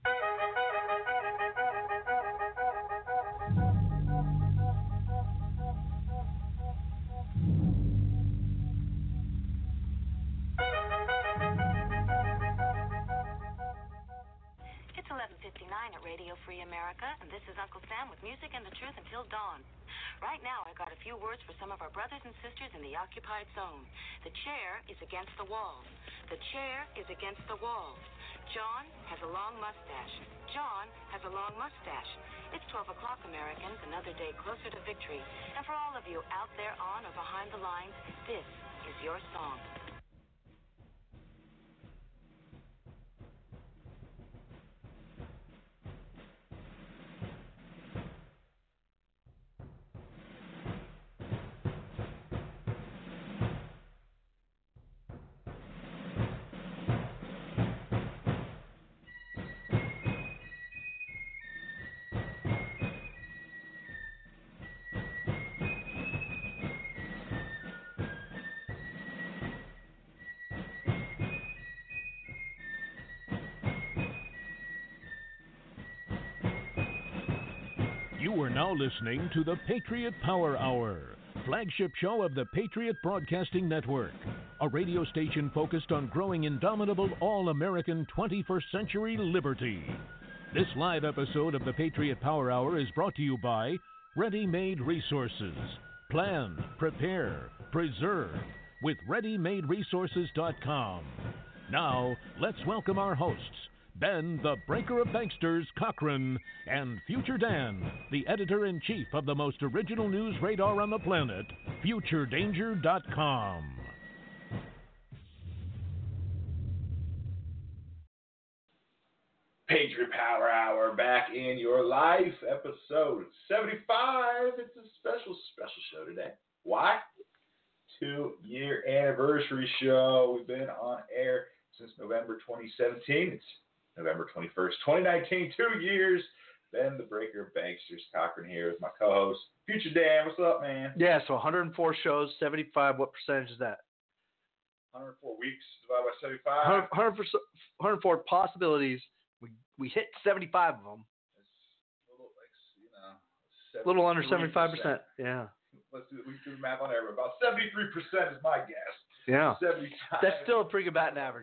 It's 11:59 at Radio Free America, and this is Uncle Sam with music and the truth until dawn. Right now, I got a few words for some of our brothers and sisters in the occupied zone. The chair is against the wall. The chair is against the wall. John has a long mustache. John has a long mustache. It's 12 o'clock, Americans, another day closer to victory. And for all of you out there on or behind the lines, this is your song. You are now listening to the Patriot Power Hour, flagship show of the Patriot Broadcasting Network, a radio station focused on growing indomitable all-American 21st century liberty. This live episode of the Patriot Power Hour is brought to you by Ready Made Resources. Plan, prepare, preserve with ReadyMadeResources.com. Now, let's welcome our hosts, Ben, the Breaker of Banksters, Cochran, and Future Dan, the editor-in-chief of the most original news radar on the planet, FutureDanger.com. Patriot Power Hour back in your life, episode 75. It's a special show today. Why? 2-year anniversary show. We've been on air since November 2017. It's November 21st, 2019, 2 years. Ben, the Breaker of Banksters, Cochran here with my co-host, Future Dan. What's up, man? Yeah, so 104 shows, 75. What percentage is that? 104 weeks divided by 75. 104 possibilities. We hit 75 of them. It's a little under 75%. Yeah. Let's do the math on air. About 73% is my guess. Yeah. 75. That's still a pretty good batting average.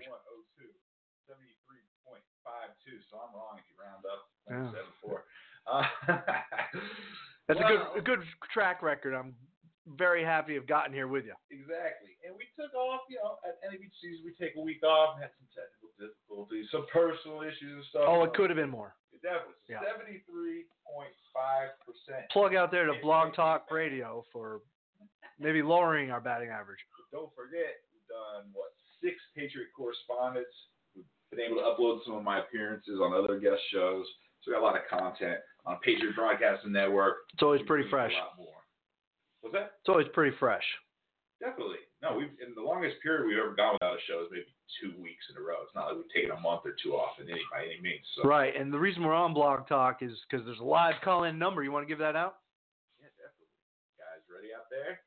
73.52, so I'm wrong if you round up. Yeah. 74. That's a good track record. I'm very happy to have gotten here with you. Exactly. And we took off, at any of each season, we take a week off and had some technical difficulties, some personal issues and stuff. Oh, it could have been more. It definitely. Yeah. 73.5%. Plug out there to Blog Talk Radio for maybe lowering our batting average. But don't forget, we've done, 6 Patriot correspondents. We've been able to upload some of my appearances on other guest shows. So we got a lot of content on Patriot Broadcasting Network. It's always pretty fresh. A lot more. What's that? It's always pretty fresh. Definitely. No, in the longest period we've ever gone without a show is maybe 2 weeks in a row. It's not like we've taken a month or two off by any means. So. Right, and the reason we're on Blog Talk is because there's a live call-in number. You want to give that out? Yeah, definitely. Guys, ready out there?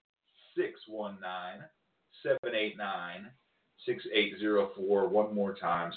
619-789-6804. One more time,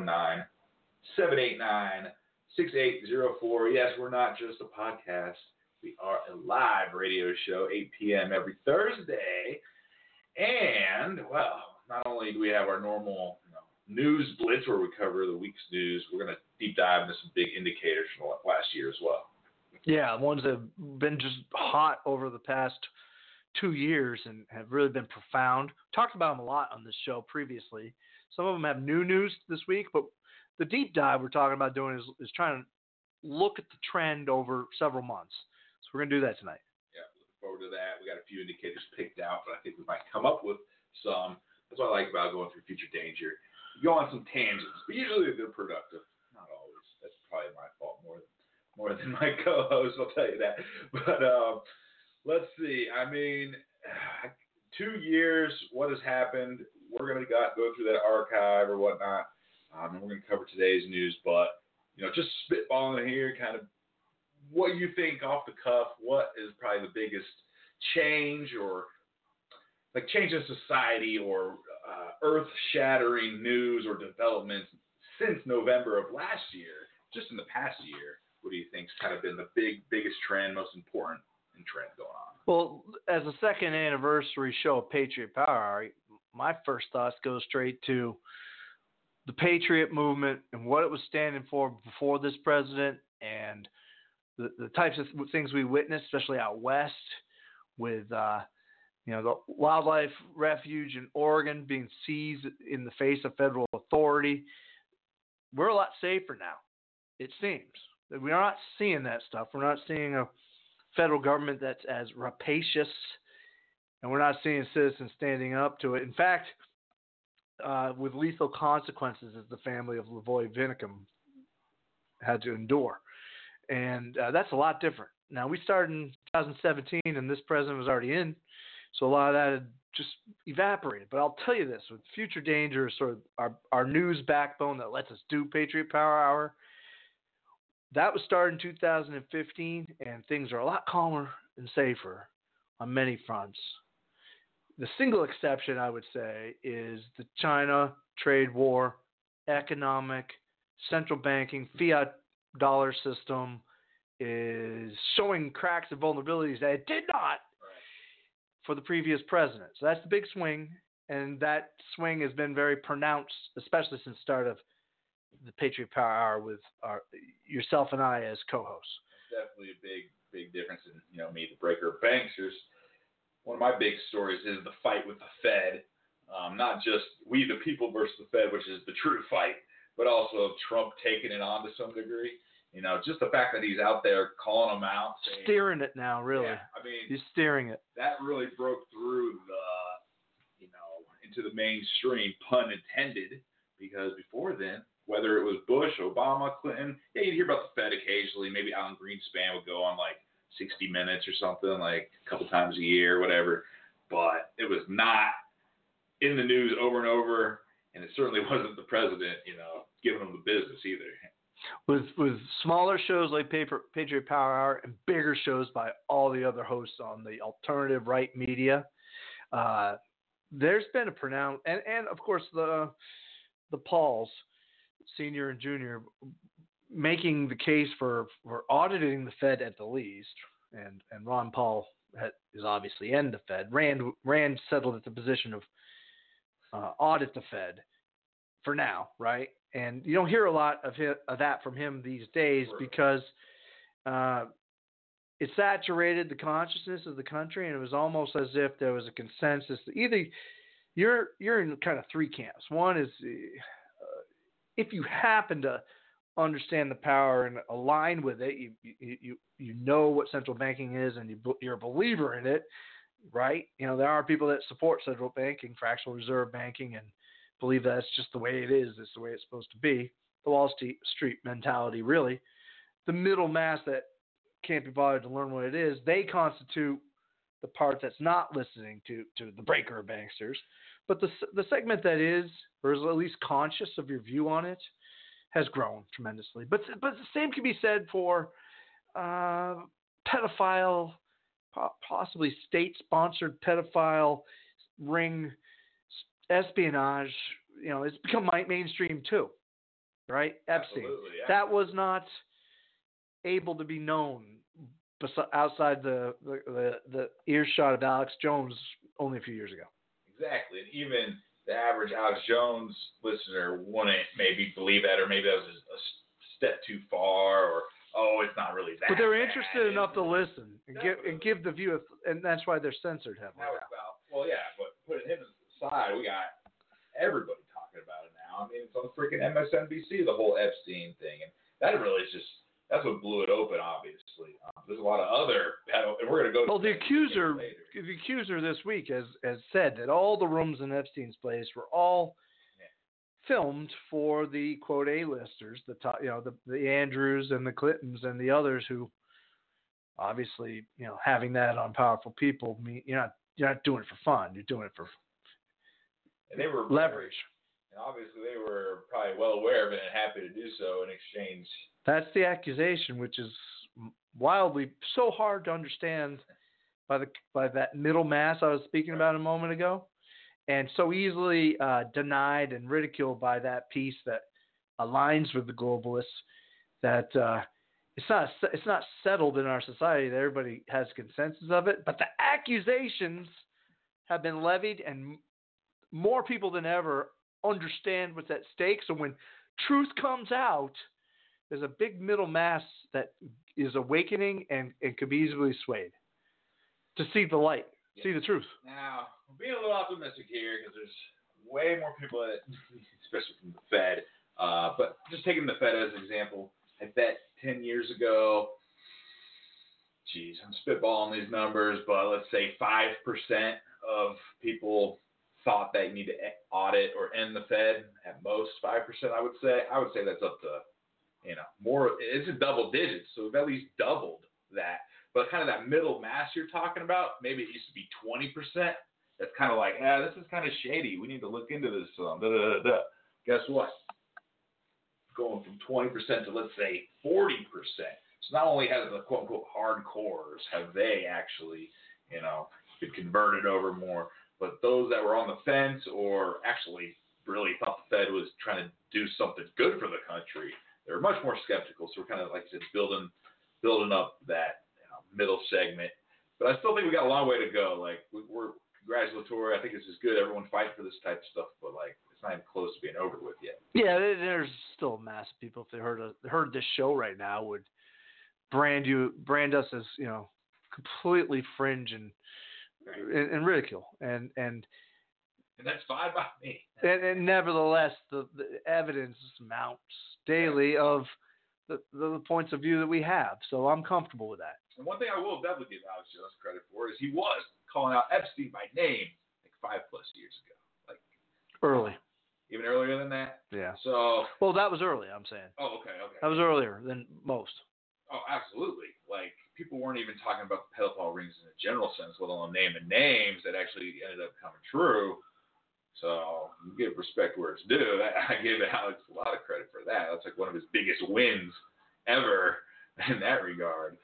619-789-6804. Yes, we're not just a podcast. We are a live radio show, 8 p.m. every Thursday. And, well, not only do we have our normal news blitz where we cover the week's news, we're going to deep dive into some big indicators from last year as well. Yeah, ones that have been just hot over the past 2 years and have really been profound. Talked about them a lot on this show previously. Some of them have new news this week, but the deep dive we're talking about doing is trying to look at the trend over several months. So we're going to do that tonight. Yeah, looking forward to that. We got a few indicators picked out, but I think we might come up with some. That's what I like about going through Future Danger. You go on some tangents, but usually they're productive. Not always. That's probably my fault more than my co-host, I'll tell you that. But let's see. I mean, 2 years, what has happened? We're going to go through that archive or whatnot, and we're going to cover today's news. But, just spitballing here, kind of what you think off the cuff, what is probably the biggest change or change in society or earth-shattering news or developments since November of last year just in the past year, what do you think's kind of been the biggest trend, most important trend going on? Well, as a second anniversary show of Patriot Power Hour, my first thoughts go straight to the Patriot movement and what it was standing for before this president, and the types of things we witnessed, especially out west, with the wildlife refuge in Oregon being seized in the face of federal authority. We're a lot safer now, it seems. We're not seeing that stuff. We're not seeing a federal government that's as rapacious, and we're not seeing citizens standing up to it. In fact, with lethal consequences, as the family of Lavoy Vinicum had to endure. And that's a lot different. Now, we started in 2017, and this president was already in, so a lot of that had just evaporated. But I'll tell you this, with Future Danger, sort of our news backbone that lets us do Patriot Power Hour, that was started in 2015, and things are a lot calmer and safer on many fronts. The single exception, I would say, is the China trade war, economic, central banking, fiat dollar system is showing cracks and vulnerabilities that it did not for the previous president. So that's the big swing, and that swing has been very pronounced, especially since the start of the Patriot Power Hour with yourself and I as co-hosts. Definitely a big difference in me, the breaker of banks. One of my big stories is the fight with the Fed. Not just we the people versus the Fed, which is the true fight, but also Trump taking it on to some degree. Just the fact that he's out there calling them out, steering it now, really. Yeah, I mean, he's steering it. That really broke through into the mainstream, pun intended, because before then, whether it was Bush, Obama, Clinton, you'd hear about the Fed occasionally. Maybe Alan Greenspan would go on like 60 Minutes or something, like a couple times a year, whatever. But it was not in the news over and over, and it certainly wasn't the president, giving them the business either. With smaller shows like Patriot Power Hour and bigger shows by all the other hosts on the alternative right media, there's been a pronounced, and of course the Pauls, Senior and Junior, making the case for auditing the Fed at the least, and Ron Paul is obviously in the Fed. Rand settled at the position of audit the Fed for now, right? And you don't hear a lot of that from him these days because it saturated the consciousness of the country, and it was almost as if there was a consensus that either you're in kind of three camps. One is if you happen to understand the power and align with it, you know what central banking is, and you're a believer in it, right? There are people that support central banking, fractional reserve banking, and believe that's just the way it is. It's the way it's supposed to be. The Wall Street mentality, really. The middle mass that can't be bothered to learn what it is, they constitute the part that's not listening to the breaker of banksters. But the segment that is, or is at least conscious of your view on it, has grown tremendously. But the same can be said for pedophile, possibly state-sponsored pedophile ring espionage. It's become mainstream too, right? Epstein. Yeah. That was not able to be known outside the earshot of Alex Jones only a few years ago. Exactly. And even the average Alex Jones listener wouldn't maybe believe that, or maybe that was a step too far, or it's not really that. But they're bad. interested enough to listen and give the view, and that's why they're censored heavily. But putting him aside, we got everybody talking about it now. I mean, it's on freaking MSNBC, the whole Epstein thing, and that really is that's what blew it open. Obviously, there's a lot of other, and we're going to go. Well, the accuser this week has said that all the rooms in Epstein's place were all filmed for the quote A-listers, the Andrews and the Clintons and the others who, obviously, having that on powerful people, you're not doing it for fun. You're doing it for leverage. And obviously, they were probably well aware of it and happy to do so in exchange. That's the accusation, which is wildly so hard to understand by that middle mass I was speaking about a moment ago, and so easily denied and ridiculed by that piece that aligns with the globalists. that it's not settled in our society that everybody has consensus of it, but the accusations have been levied, and more people than ever understand what's at stake. So when truth comes out, there's a big middle mass that is awakening and could be easily swayed to see the light, see the truth. Now, I'm being a little optimistic here because there's way more people, especially from the Fed. But just taking the Fed as an example, I bet 10 years ago, I'm spitballing these numbers, but let's say 5% of people thought they need to audit or end the Fed. At most 5%, I would say. I would say that's up to, more. It's a double digits, so we've at least doubled that. But kind of that middle mass you're talking about, maybe it used to be 20%. That's kind of like, this is kind of shady. We need to look into this. Guess what? Going from 20% to, let's say, 40%. So not only has the quote-unquote hardcores, have they actually, been converted over more, but those that were on the fence or actually really thought the Fed was trying to do something good for the country, they're much more skeptical. So we're kind of, like I said, building up that middle segment. But I still think we got a long way to go. Like, we're congratulatory. I think this is good. Everyone fighting for this type of stuff, but it's not even close to being over with yet. Yeah, there's still a mass of people, if they heard this show right now, would brand us as completely fringe and ridicule, and that's fine by me. And nevertheless, the evidence mounts daily of the points of view that we have. So I'm comfortable with that. And one thing I will definitely give Alex Jones credit for is he was calling out Epstein by name 5+ years ago, early. Even earlier than that? Yeah. So. Well, that was early, I'm saying. Oh, okay. That was earlier than most. Oh, absolutely. People weren't even talking about the pedophile rings in a general sense, let alone naming names that actually ended up coming true. So you give respect where it's due. I give Alex a lot of credit for that. That's one of his biggest wins ever in that regard.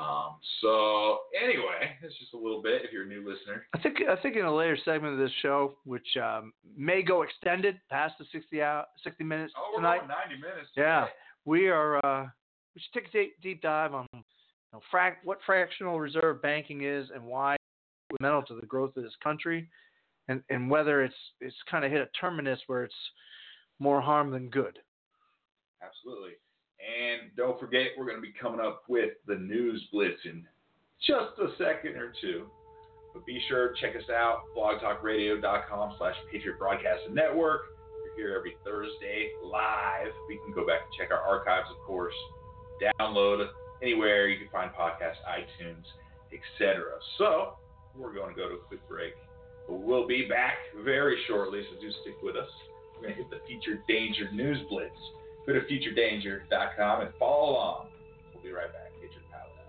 So anyway, it's just a little bit if you're a new listener. I think in a later segment of this show, which may go extended past the 60 minutes tonight. We're going 90 minutes. Yeah, we should take a deep dive on what fractional reserve banking is and why it's fundamental to the growth of this country, and whether it's kind of hit a terminus where it's more harm than good. Absolutely. And don't forget, we're going to be coming up with the News Blitz in just a second or two. But be sure to check us out, blogtalkradio.com/Patriot Broadcasting Network. We're here every Thursday live. We can go back and check our archives, of course. Download anywhere you can find podcasts, iTunes, etc. So we're going to go to a quick break. But we'll be back very shortly, so do stick with us. We're going to hit the Featured Danger News Blitz. Go to featuredanger.com and follow along. We'll be right back. Patriot Power Hour.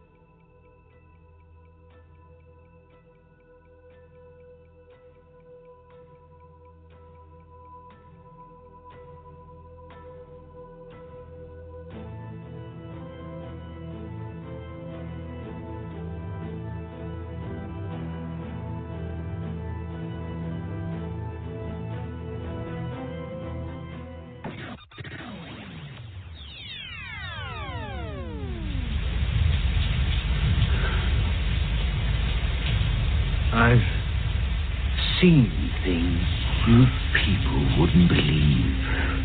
I've seen things you people wouldn't believe.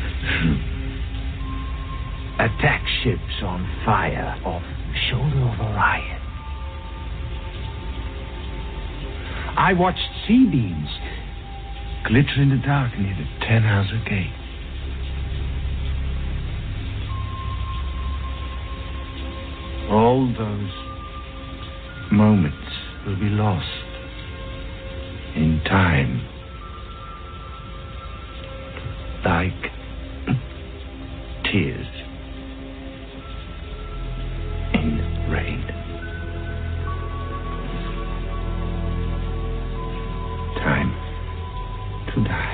Attack ships on fire off the shoulder of Orion. I watched sea beams glitter in the dark near the Tannhauser Gate. All those moments will be lost in time, like tears in rain. Time to die.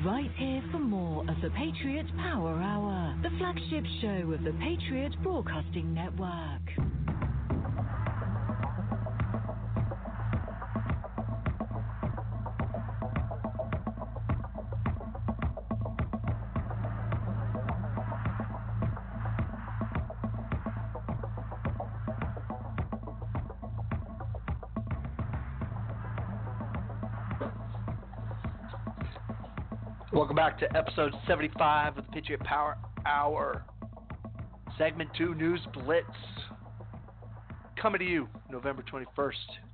right here for more of the Patriot Power Hour, the flagship show of the Patriot Broadcasting Network. Welcome back to episode 75 of the Patriot Power Hour. Segment 2, News Blitz. Coming to you November 21st,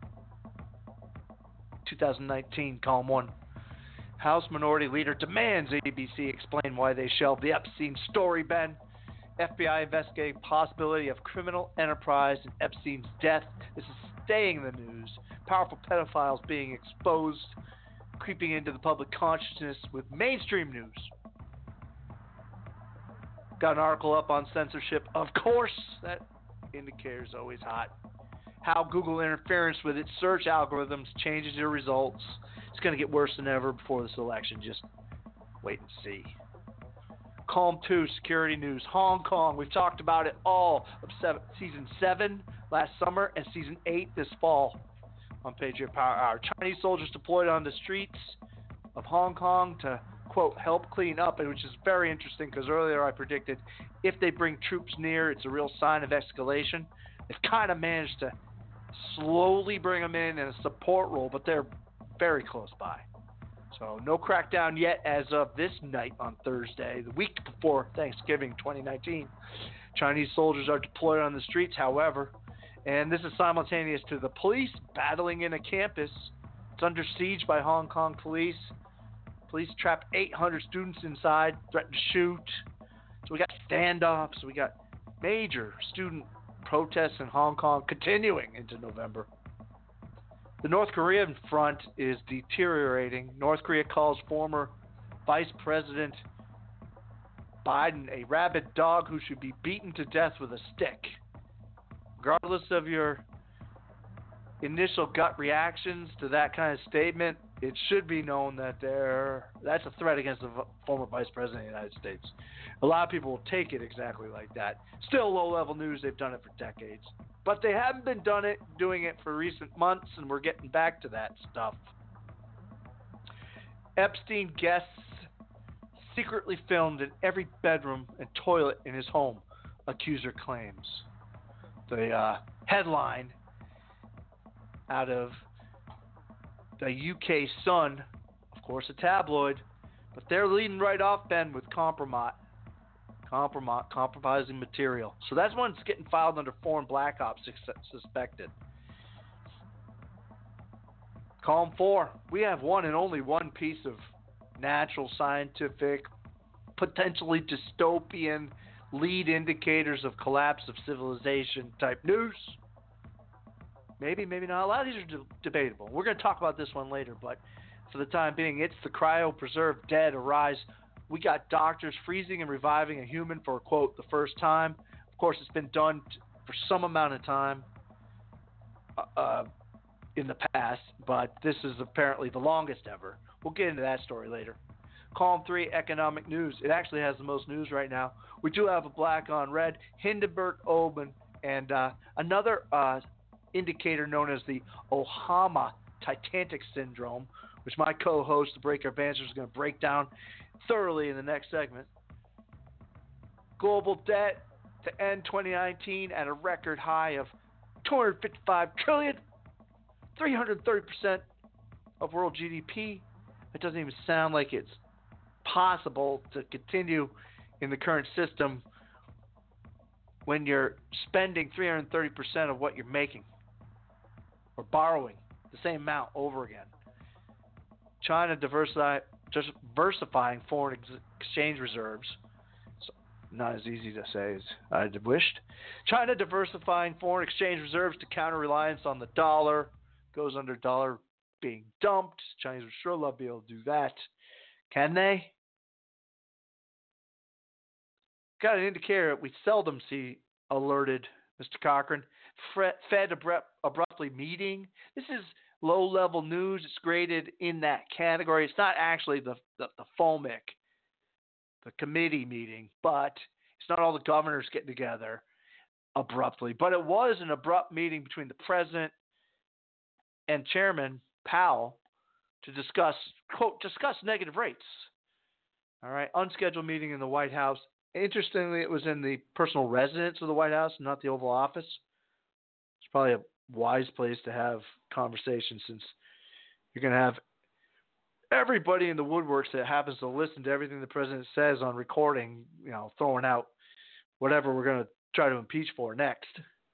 2019, column 1. House Minority Leader demands ABC explain why they shelved the Epstein story, Ben. FBI investigating possibility of criminal enterprise in Epstein's death. This is staying in the news. Powerful pedophiles being exposed, creeping into the public consciousness with mainstream news. Got an article up on censorship. Of course, that indicator is always hot. How Google interference with its search algorithms changes your results. It's going to get worse than ever before this election. Just wait and see. Column 2, security news. Hong Kong. We've talked about it all of season 7 last summer and season 8 this fall on Patriot Power Hour. Chinese soldiers deployed on the streets of Hong Kong to, quote, help clean up, which is very interesting because earlier I predicted if they bring troops near, it's a real sign of escalation. They've kind of managed to slowly bring them in a support role, but they're very close by. So no crackdown yet as of this night on Thursday, the week before Thanksgiving 2019. Chinese soldiers are deployed on the streets, however, and this is simultaneous to the police battling in a campus. It's under siege by Hong Kong police. Police trapped 800 students inside, threatened to shoot. So we got standoffs. We got major student protests in Hong Kong continuing into November. The North Korean front is deteriorating. North Korea calls former Vice President Biden a rabid dog who should be beaten to death with a stick. Regardless of your initial gut reactions to that kind of statement, it should be known that that's a threat against the former Vice President of the United States. A lot of people will take it exactly like that. Still low-level news. They've done it for decades. But they haven't been doing it for recent months, and we're getting back to that stuff. Epstein guests secretly filmed in every bedroom and toilet in his home, accuser claims. The headline out of the UK Sun, of course a tabloid, but they're leading right off, Ben, with compromising material. So that's one that's getting filed under foreign black ops suspected. Column 4, we have one and only one piece of natural, scientific, potentially dystopian lead indicators of collapse of civilization type news. Maybe, maybe not. A lot of these are debatable. We're going to talk about this one later, but for the time being, it's the cryopreserved dead arise. We got doctors freezing and reviving a human for, quote, the first time. Of course, it's been done for some amount of time in the past, but this is apparently the longest ever. We'll get into that story later. Column 3, economic news. It actually has the most news right now. We do have a black on red, Hindenburg Omen, and another indicator known as the Ohama Titanic Syndrome, which my co-host, the Breaker of Answers, is going to break down thoroughly in the next segment. Global debt to end 2019 at a record high of $255 trillion, 330% of world GDP. It doesn't even sound like it's possible to continue in the current system when you're spending 330% of what you're making or borrowing the same amount over again. China diversifying foreign exchange reserves. It's not as easy to say as I'd wished. China diversifying foreign exchange reserves to counter reliance on the dollar. Goes under dollar being dumped. Chinese would sure love to be able to do that. Can they? Got an indicator we seldom see alerted, Mr. Cochran. Fed abruptly meeting. This is low-level news. It's graded in that category. It's not actually the FOMIC, the committee meeting, but it's not all the governors getting together abruptly. But it was an abrupt meeting between the president and Chairman Powell to discuss negative rates. All right, unscheduled meeting in the White House. Interestingly, it was in the personal residence of the White House, not the Oval Office. It's probably a wise place to have conversations, since you're going to have everybody in the woodworks that happens to listen to everything the president says on recording, throwing out whatever we're going to try to impeach for next.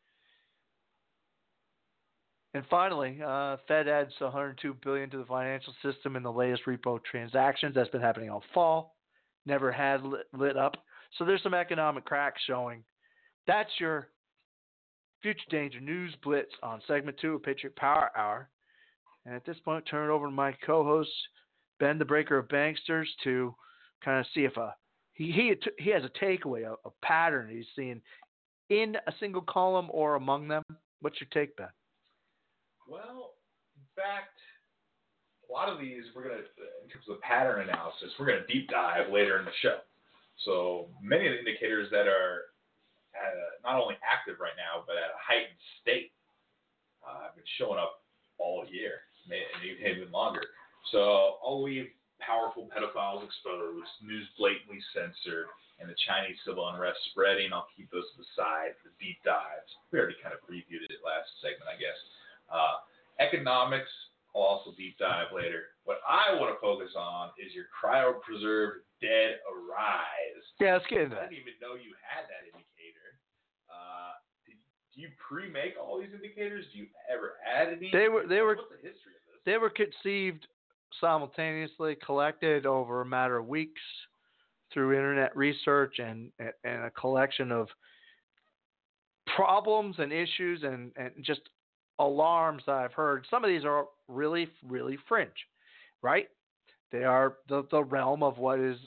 And finally, Fed adds $102 billion to the financial system in the latest repo transactions. That's been happening all fall. Never had lit up. So there's some economic cracks showing. That's your Future Danger News Blitz on segment 2 of Patriot Power Hour. And at this point, turn it over to my co-host, Ben, the Breaker of Banksters, to kind of see if he has a takeaway, a pattern he's seeing in a single column or among them. What's your take, Ben? Well, in fact, a lot of these we're going to, in terms of pattern analysis, we're going to deep dive later in the show. So many of the indicators that are not only active right now, but at a heightened state, have been showing up all year, and even longer. So I'll leave powerful pedophiles exposed, news blatantly censored, and the Chinese civil unrest spreading. I'll keep those to the side for deep dives. We already kind of previewed it last segment, I guess. Economics, I'll also deep dive later. What I want to focus on is your cryopreserved dead arise. Yeah, let's get into that. I didn't even know you had that indicator. Do you pre-make all these indicators? Do you ever add any? What's the history of this? They were conceived simultaneously, collected over a matter of weeks through internet research and a collection of problems and issues and just alarms that I've heard. Some of these are really, really fringe, right? They are the realm of what is,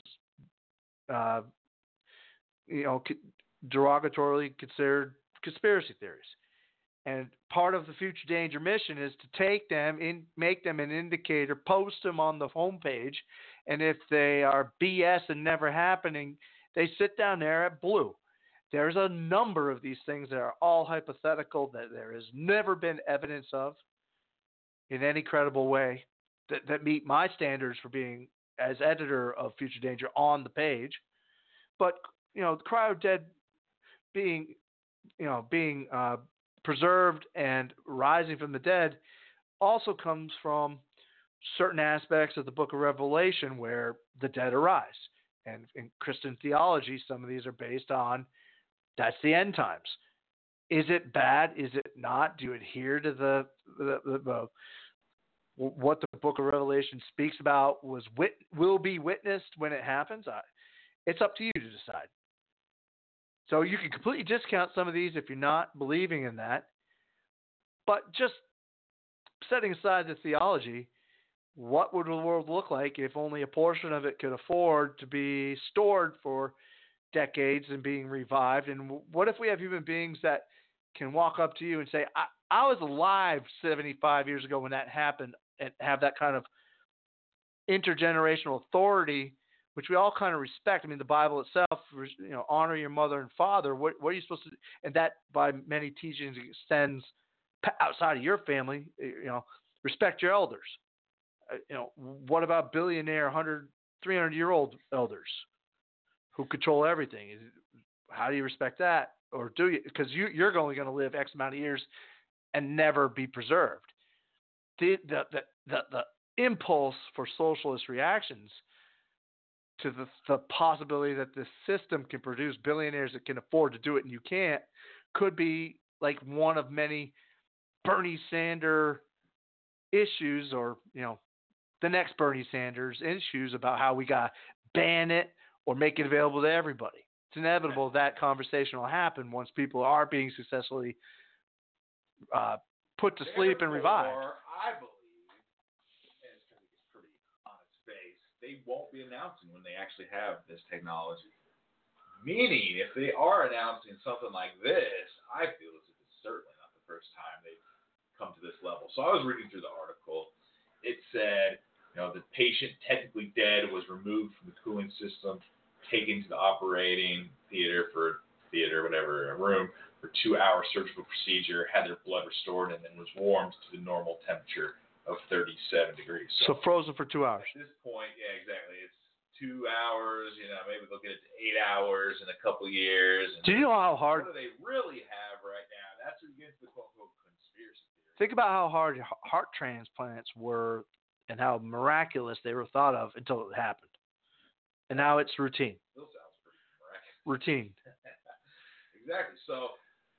derogatorily considered conspiracy theories. And part of the Future Danger mission is to take them in, make them an indicator, post them on the homepage, and if they are BS and never happening, they sit down there at blue. There's a number of these things that are all hypothetical, that there has never been evidence of in any credible way that meet my standards for being, as editor of Future Danger, on the page. But, the cryo dead being preserved and rising from the dead also comes from certain aspects of the book of Revelation where the dead arise. And in Christian theology, some of these are based on that's the end times. Is it bad? Is it not? Do you adhere to the what the book of Revelation speaks about will be witnessed when it happens? It's up to you to decide. So you can completely discount some of these if you're not believing in that. But just setting aside the theology, what would the world look like if only a portion of it could afford to be stored for decades and being revived? And what if we have human beings that can walk up to you and say, I was alive 75 years ago when that happened, and have that kind of intergenerational authority, which we all kind of respect. I mean, the Bible itself, honor your mother and father. What are you supposed to do? And that, by many teachings, extends outside of your family. Respect your elders. What about billionaire 300-year-old elders who control everything? How do you respect that? Or do you? Because you're only going to live X amount of years and never be preserved. The impulse for socialist reactions to the possibility that the system can produce billionaires that can afford to do it and you can't could be like one of many Bernie Sanders issues, or the next Bernie Sanders issues about how we got to ban it or make it available to everybody. It's inevitable that conversation will happen once people are being successfully put to sleep and revived. I believe, and it's pretty on its face, they won't be announcing when they actually have this technology. Meaning, if they are announcing something like this, I feel as if it's certainly not the first time they've come to this level. So I was reading through the article. It said, the patient technically dead was removed from the cooling system, taken to the operating room for 2-hour surgical procedure, had their blood restored, and then was warmed to the normal temperature of 37 degrees. So frozen for 2 hours. At this point, yeah, exactly. It's 2 hours, maybe they'll get it to 8 hours in a couple years. And do you know how hard? What do they really have right now? That's where you get into the quote-unquote conspiracy theory. Think about how hard heart transplants were and how miraculous they were thought of until it happened. And now it's routine. Still sounds pretty miraculous. Routine. Exactly. So,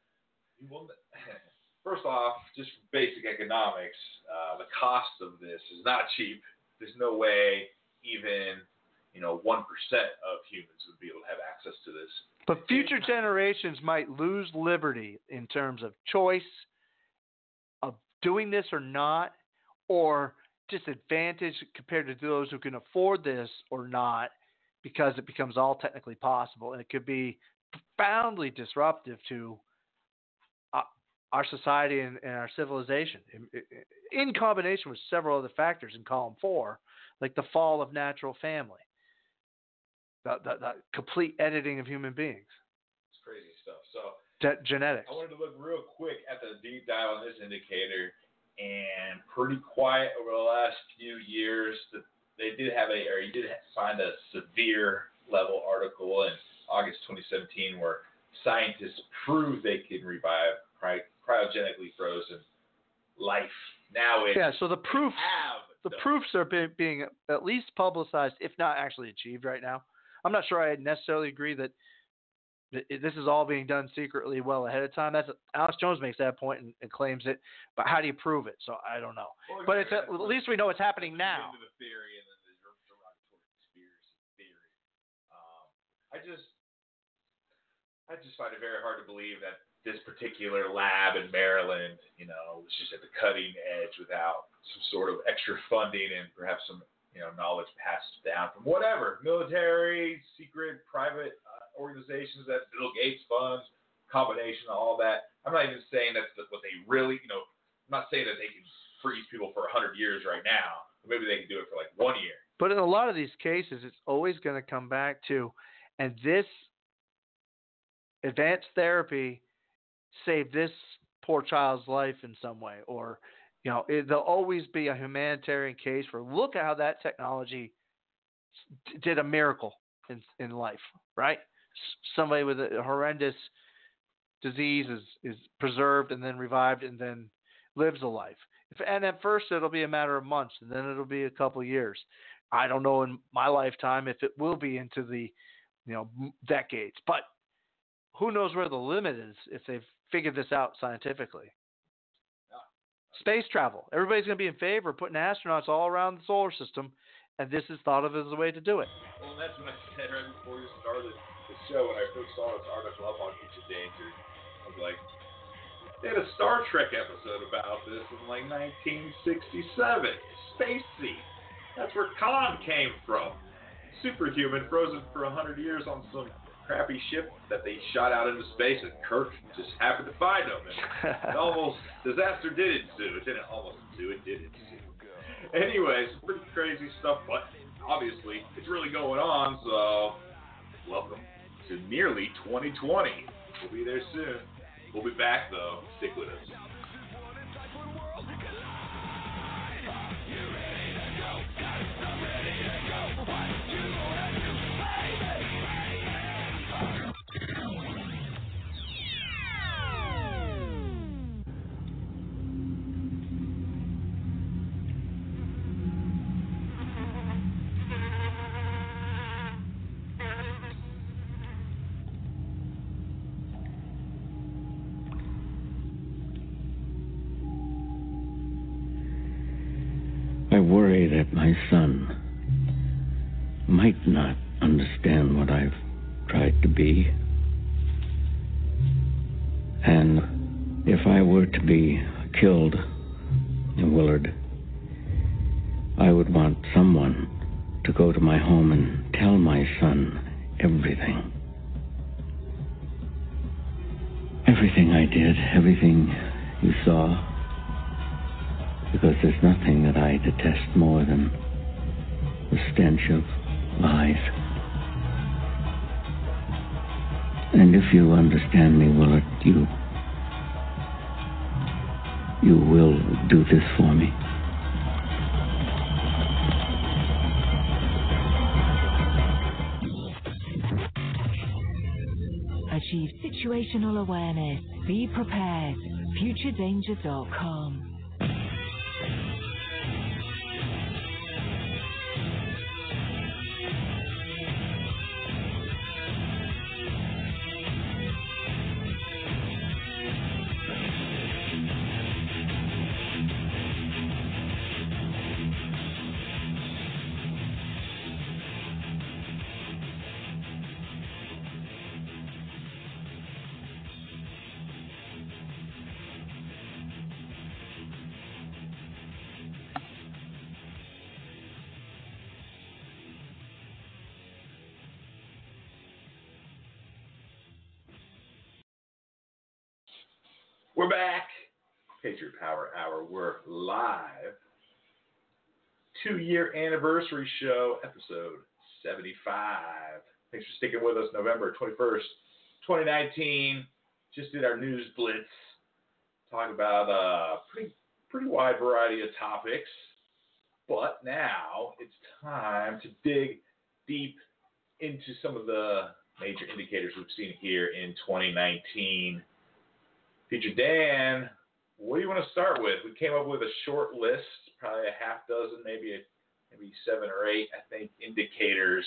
first off, just basic economics, the cost of this is not cheap. There's no way even 1% of humans would be able to have access to this. But future generations might lose liberty in terms of choice of doing this or not, or disadvantage compared to those who can afford this or not, because it becomes all technically possible, and it could be profoundly disruptive to our society and our civilization, in combination with several other factors in column 4, like the fall of natural family, the complete editing of human beings. It's crazy stuff. So genetics. I wanted to look real quick at the deep dive on this indicator, and pretty quiet over the last few years. You did find a severe level article in August 2017 where scientists proved they can revive cryogenically frozen life. Now so the proofs are being at least publicized, if not actually achieved right now. I'm not sure I necessarily agree that this is all being done secretly well ahead of time. Alex Jones makes that point and claims it, but how do you prove it? So I don't know. Well, but at least we know it's happening now. Into the theory and then the derogatory conspiracy theory. I just find it very hard to believe that this particular lab in Maryland, was just at the cutting edge without some sort of extra funding and perhaps some, knowledge passed down from whatever, military, secret, private organizations that Bill Gates funds, combination of all that. I'm not even saying that's what they really, I'm not saying that they can freeze people for 100 years right now. Maybe they can do it for like 1 year. But in a lot of these cases, it's always going to come back to, and this advanced therapy saved this poor child's life in some way, or there'll always be a humanitarian case for look at how that technology did a miracle in life, right? Somebody with a horrendous disease is preserved and then revived and then lives a life. And at first it'll be a matter of months, and then it'll be a couple of years. I don't know in my lifetime if it will be into the decades, but who knows where the limit is if they've figured this out scientifically. Space travel. Everybody's going to be in favor of putting astronauts all around the solar system, and this is thought of as a way to do it. Well, that's what I said right before you started the show when I first saw this article up on Future Danger. I was like, they had a Star Trek episode about this in like 1967. Space Seed. That's where Khan came from. Superhuman, frozen for 100 years on some crappy ship that they shot out into space, and Kirk just happened to find them. And almost disaster did ensue. It didn't almost ensue, it did ensue. Anyways, pretty crazy stuff, but obviously it's really going on, so welcome to nearly 2020. We'll be there soon. We'll be back, though. Stick with us. I worry that my son might not understand what I've tried to be. And if I were to be killed in Willard, I would want someone to go to my home and tell my son everything. Everything I did, everything you saw, because there's nothing that I detest more than the stench of lies. And if you understand me, Willard, you will do this for me. Achieve situational awareness. Be prepared. FutureDanger.com. We're back. Patriot Power Hour. We're live. 2-year anniversary show, episode 75. Thanks for sticking with us. November 21st, 2019. Just did our news blitz. Talk about a pretty wide variety of topics. But now it's time to dig deep into some of the major indicators we've seen here in 2019. Future Dan, what do you want to start with? We came up with a short list, probably a half dozen, maybe 7 or 8, I think, indicators.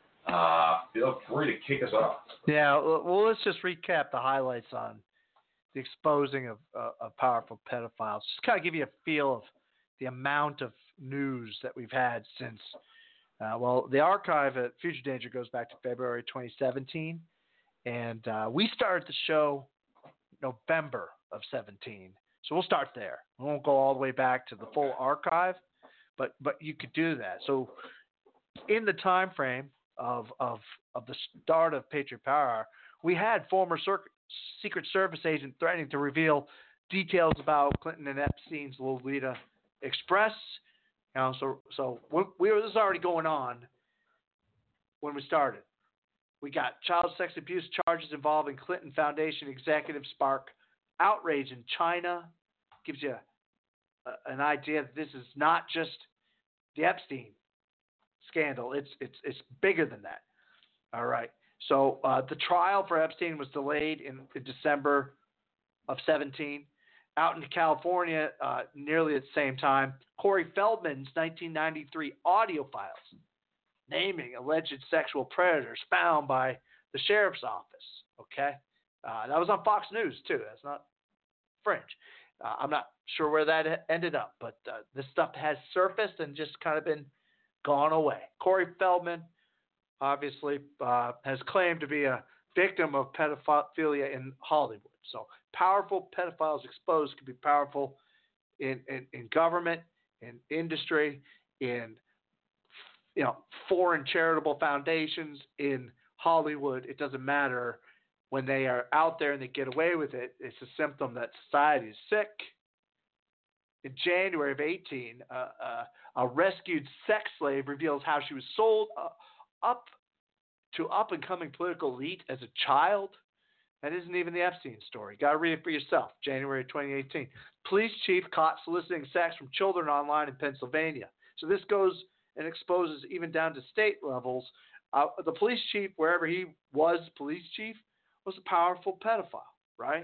Feel free to kick us off. Yeah, well, let's just recap the highlights on the exposing of powerful pedophiles. Just kind of give you a feel of the amount of news that we've had since. The archive at Future Danger goes back to February 2017, and we started the show November of 17. So we'll start there. We won't go all the way back to the full archive, but you could do that. So in the time frame of the start of Patriot Power, we had former Secret Service agent threatening to reveal details about Clinton and Epstein's Lolita Express. So this is already going on when we started. We got child sex abuse charges involving Clinton Foundation executive spark outrage in China. Gives you an idea that this is not just the Epstein scandal. It's bigger than that. All right. So the trial for Epstein was delayed in December of 17. Out in California, nearly at the same time, Corey Feldman's 1993 audio files naming alleged sexual predators found by the sheriff's office. Okay, that was on Fox News too. That's not fringe. I'm not sure where that ended up, but this stuff has surfaced and just kind of been gone away. Corey Feldman obviously has claimed to be a victim of pedophilia in Hollywood. So powerful pedophiles exposed can be powerful in government, in industry, in foreign charitable foundations, in Hollywood. It doesn't matter. When they are out there and they get away with it, it's a symptom that society is sick. In January of 18, a rescued sex slave reveals how she was sold up to up-and-coming political elite as a child. That isn't even the Epstein story. Got to read it for yourself. January 2018. Police chief caught soliciting sex from children online in Pennsylvania. So this goes and exposes even down to state levels. The police chief, wherever he was police chief, was a powerful pedophile, right?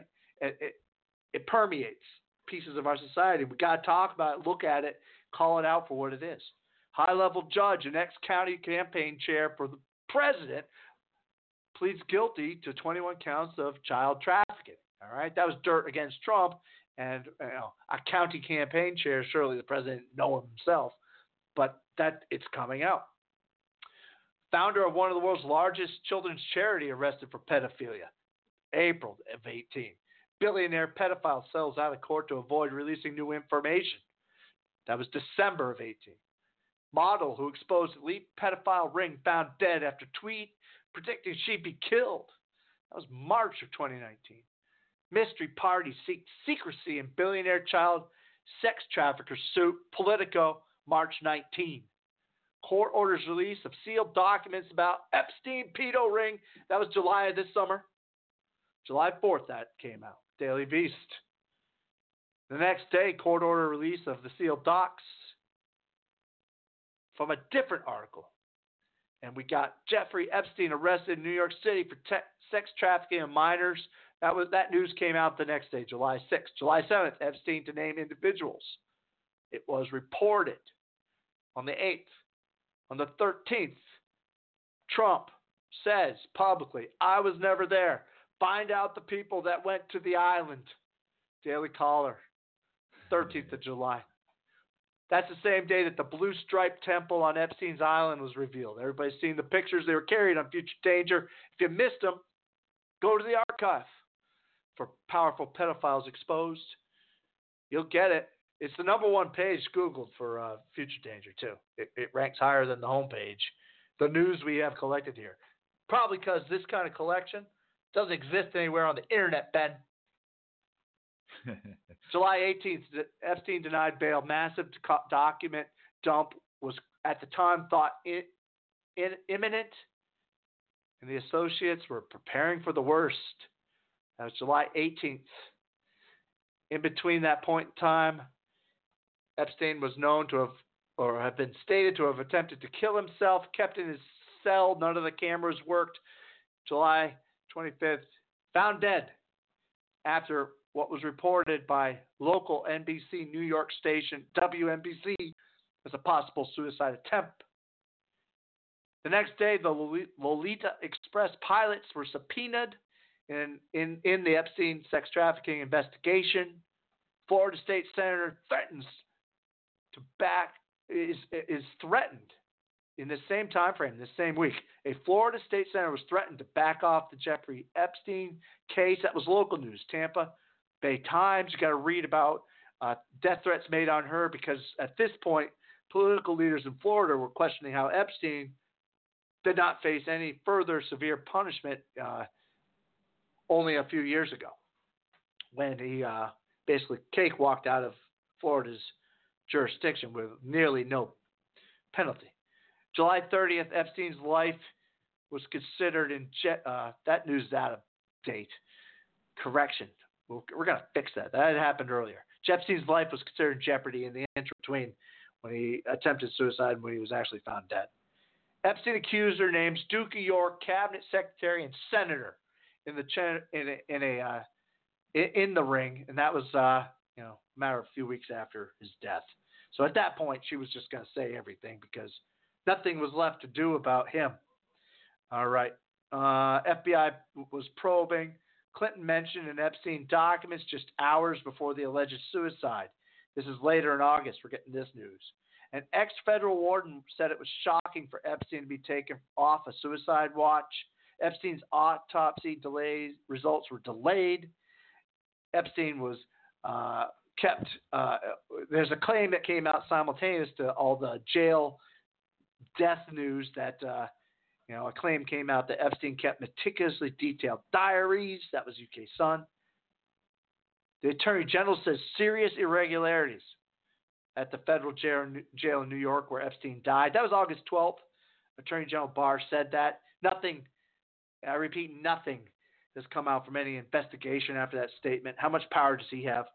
It permeates pieces of our society. We got to talk about it, look at it, call it out for what it is. High-level judge and ex-county campaign chair for the president pleads guilty to 21 counts of child trafficking. All right, that was dirt against Trump, and a county campaign chair. Surely the president didn't know himself, but that it's coming out. Founder of one of the world's largest children's charity arrested for pedophilia. April of 18. Billionaire pedophile sells out of court to avoid releasing new information. That was December of 18. Model who exposed elite pedophile ring found dead after tweet predicting she'd be killed. That was March of 2019. Mystery party seeks secrecy in billionaire child sex trafficker suit, Politico, March 19. Court orders release of sealed documents about Epstein pedo ring. That was July of this summer. July 4th that came out. Daily Beast. The next day, court order release of the sealed docs from a different article. And we got Jeffrey Epstein arrested in New York City for sex trafficking of minors. That news came out the next day, July 6th. July 7th, Epstein to name individuals. It was reported on the 8th. On the 13th, Trump says publicly, I was never there. Find out the people that went to the island. Daily Caller, 13th of July. That's the same day that the Blue Stripe Temple on Epstein's Island was revealed. Everybody's seen the pictures they were carried on Future Danger. If you missed them, go to the archive for Powerful Pedophiles Exposed. You'll get it. It's the number one page Googled for Future Danger, too. It ranks higher than the homepage. The news we have collected here. Probably because this kind of collection doesn't exist anywhere on the internet, Ben. July 18th, Epstein denied bail. Massive document dump was at the time thought imminent, and the associates were preparing for the worst. That was July 18th. In between that point in time, Epstein was known to have been stated to have attempted to kill himself, kept in his cell. None of the cameras worked. July 25th, found dead after what was reported by local NBC New York station WNBC as a possible suicide attempt. The next day, the Lolita Express pilots were subpoenaed in the Epstein sex trafficking investigation. Florida State Senator is threatened in the same time frame, this same week. A Florida State Senator was threatened to back off the Jeffrey Epstein case. That was local news. Tampa Bay Times. You got to read about death threats made on her because at this point, political leaders in Florida were questioning how Epstein did not face any further severe punishment only a few years ago when he basically cakewalked out of Florida's jurisdiction with nearly no penalty. July 30th, Epstein's life was considered in that news is out of date. Correction. We're going to fix that. That had happened earlier. Epstein's life was considered in jeopardy in the interim between when he attempted suicide and when he was actually found dead. Epstein accuser names Duke of York cabinet secretary and senator in the ring, and that was a matter of a few weeks after his death. So at that point, she was just going to say everything because nothing was left to do about him. All right. FBI was probing. Clinton mentioned in Epstein documents just hours before the alleged suicide. This is later in August. We're getting this news. An ex-federal warden said it was shocking for Epstein to be taken off a suicide watch. Epstein's autopsy results were delayed. Epstein was kept. There's a claim that came out simultaneous to all the jail death news that a claim came out that Epstein kept meticulously detailed diaries. That was UK Sun. The Attorney General says serious irregularities at the federal jail in New York where Epstein died. That was August 12th. Attorney General Barr said that. Nothing, I repeat, nothing has come out from any investigation after that statement. How much power does he have?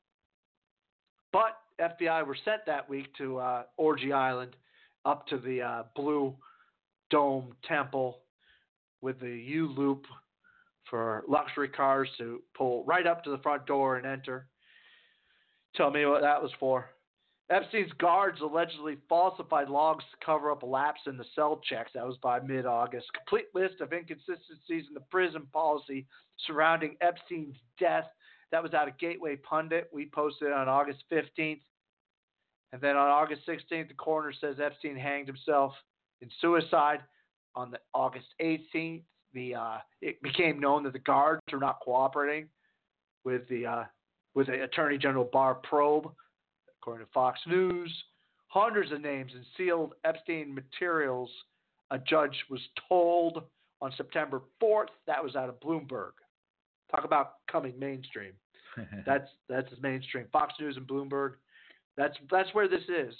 But FBI were sent that week to Orgy Island, up to the Blue Dome Temple with the U-loop for luxury cars to pull right up to the front door and enter. Tell me what that was for. Epstein's guards allegedly falsified logs to cover up a lapse in the cell checks. That was by mid-August. Complete list of inconsistencies in the prison policy surrounding Epstein's death. That was out of Gateway Pundit. We posted it on August 15th. And then on August 16th, the coroner says Epstein hanged himself in suicide. On the August 18th, it became known that the guards are not cooperating with the Attorney General Barr probe. According to Fox News, hundreds of names and sealed Epstein materials, a judge was told on September 4th. That was out of Bloomberg. Talk about coming mainstream. That's his mainstream. Fox News and Bloomberg. That's where this is.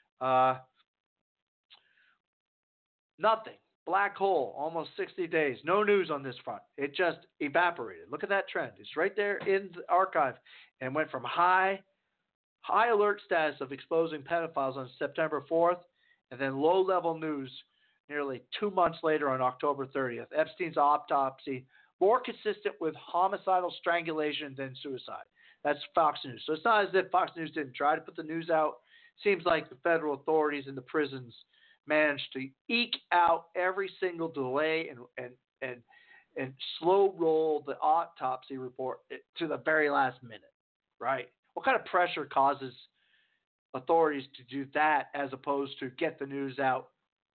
Nothing. Black hole. Almost 60 days. No news on this front. It just evaporated. Look at that trend. It's right there in the archive, and went from high alert status of exposing pedophiles on September 4th, and then low-level news nearly 2 months later on October 30th. Epstein's autopsy, more consistent with homicidal strangulation than suicide. That's Fox News. So it's not as if Fox News didn't try to put the news out. Seems like the federal authorities in the prisons managed to eke out every single delay and slow roll the autopsy report to the very last minute, right? What kind of pressure causes authorities to do that as opposed to get the news out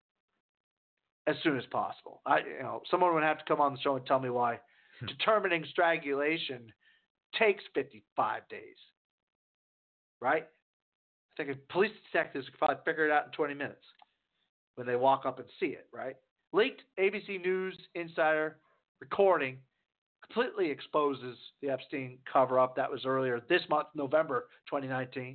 as soon as possible? Someone would have to come on the show and tell me why determining strangulation takes 55 days, right? I think police detectives could probably figure it out in 20 minutes when they walk up and see it, right? Leaked ABC News insider recording completely exposes the Epstein cover-up. That was earlier this month, November 2019.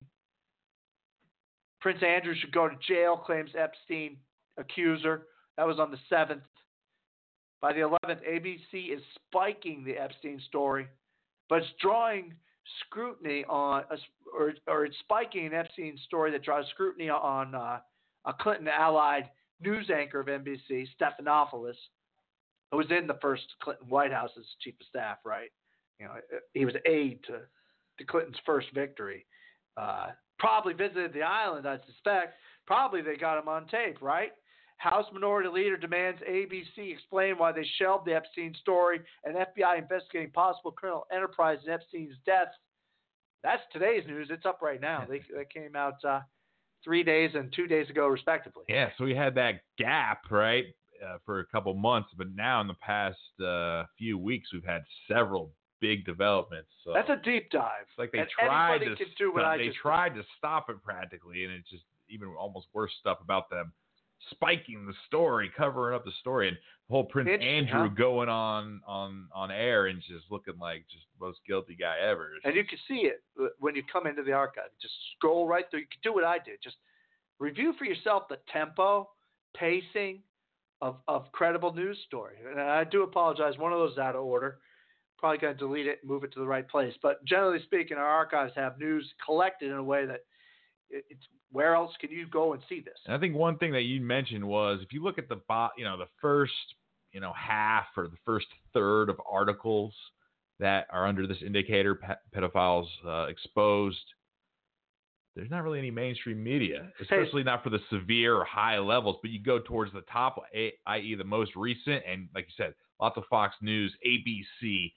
Prince Andrew should go to jail, claims Epstein accuser. That was on the 7th. By the 11th, ABC is spiking the Epstein story, but it's drawing scrutiny on, or it's spiking an Epstein story that draws scrutiny on a Clinton-allied news anchor of NBC, Stephanopoulos, who was in the first Clinton White House as chief of staff, right? He was aide to Clinton's first victory. Probably visited the island, I suspect. Probably they got him on tape, right? House Minority Leader demands ABC explain why they shelved the Epstein story, and FBI investigating possible criminal enterprise in Epstein's death. That's today's news. It's up right now. They came out 3 days and 2 days ago, respectively. Yeah, so we had that gap, right, for a couple months, but now in the past few weeks, we've had several big developments. So that's a deep dive. It's like they tried to stop it practically, and it's just even almost worse stuff about them spiking the story, covering up the story, and the whole Prince Andrew going on air and just looking like just the most guilty guy ever. And you can see it when you come into the archive. Just scroll right through. You can do what I did. Just review for yourself the tempo, pacing of credible news story. And I do apologize. One of those is out of order. Probably going to delete it and move it to the right place. But generally speaking, our archives have news collected in a way that it's where else can you go and see this? And I think one thing that you mentioned was if you look at the first half or the first third of articles that are under this indicator, pedophiles exposed, there's not really any mainstream media, especially not for the severe or high levels. But you go towards the top, i.e. the most recent, and like you said, lots of Fox News, ABC,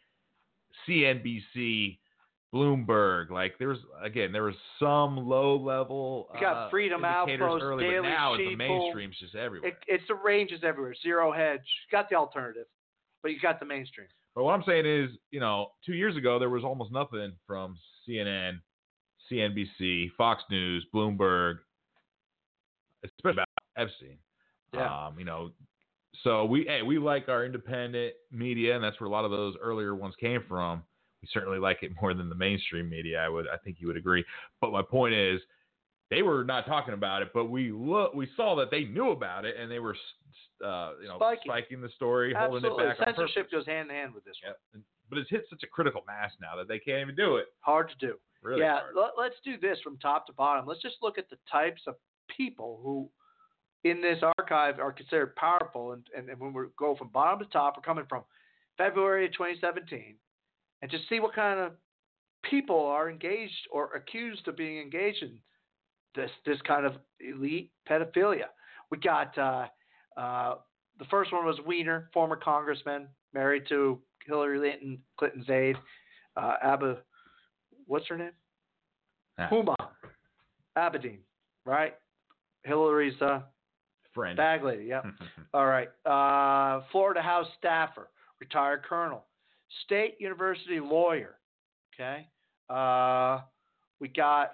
CNBC, Bloomberg. Like there was some low level. You got Freedom Outpost, early, Daily but now Sheeple. the mainstream's just everywhere. It's the ranges everywhere. Zero Hedge. You got the alternative, but you got the mainstream. But what I'm saying is, 2 years ago there was almost nothing from CNN, CNBC, Fox News, Bloomberg, especially about Epstein. Yeah. So we like our independent media, and that's where a lot of those earlier ones came from. We certainly like it more than the mainstream media. I think you would agree. But my point is, they were not talking about it, but we saw that they knew about it, and they were spiking the story, Absolutely. holding it back. Censorship goes hand in hand with this one. Yep. But it's hit such a critical mass now that they can't even do it. Hard to do. Really hard. Let's do this from top to bottom. Let's just look at the types of people who in this archive are considered powerful. And when we go from bottom to top, we're coming from February of 2017. And just see what kind of people are engaged or accused of being engaged in this kind of elite pedophilia. We got the first one was Weiner, former congressman, married to Hillary Clinton's aide, what's her name? Huma Abedin, right? Hillary's friend, bag lady. Yep. All right. Florida House staffer, retired colonel. State University lawyer, okay? We got,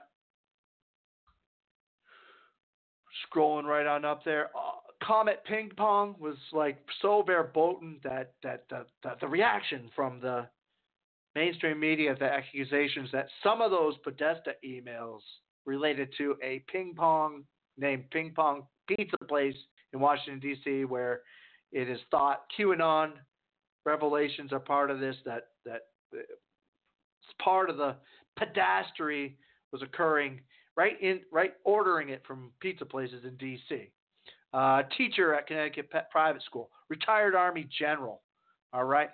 scrolling right on up there, Comet Ping Pong was like so verboten that the reaction from the mainstream media the accusations that some of those Podesta emails related to a ping pong pizza place in Washington, D.C., where it is thought QAnon revelations are part of this, that part of the pedastry was occurring right ordering it from pizza places in D.C. Teacher at Connecticut private school, retired Army general, all right,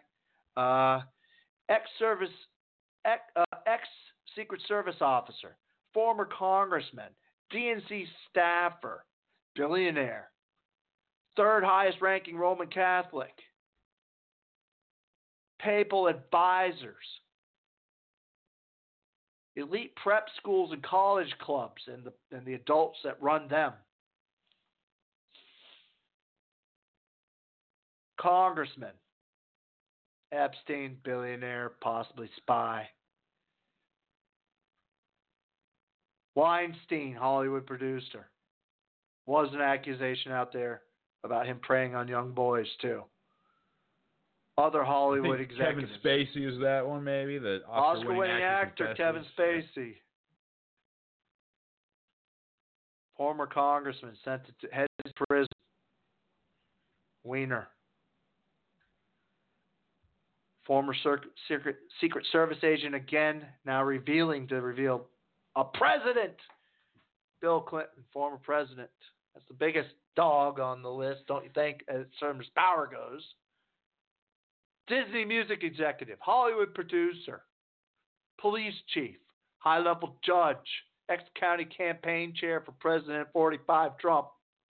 ex-Secret Service officer, former congressman, DNC staffer, billionaire, third highest ranking Roman Catholic, papal advisors, elite prep schools and college clubs and the adults that run them, congressman, Epstein, billionaire, possibly spy, Weinstein, Hollywood producer. Was an accusation out there about him preying on young boys too. Other Hollywood executives. Kevin Spacey is that one, maybe? The Oscar-winning actor Kevin Spacey. Former congressman sent to head to prison. Weiner. Former Secret Service agent again, now reveal a president. Bill Clinton, former president. That's the biggest dog on the list, don't you think, as far as power goes? Disney music executive, Hollywood producer, police chief, high-level judge, ex-county campaign chair for President 45 Trump.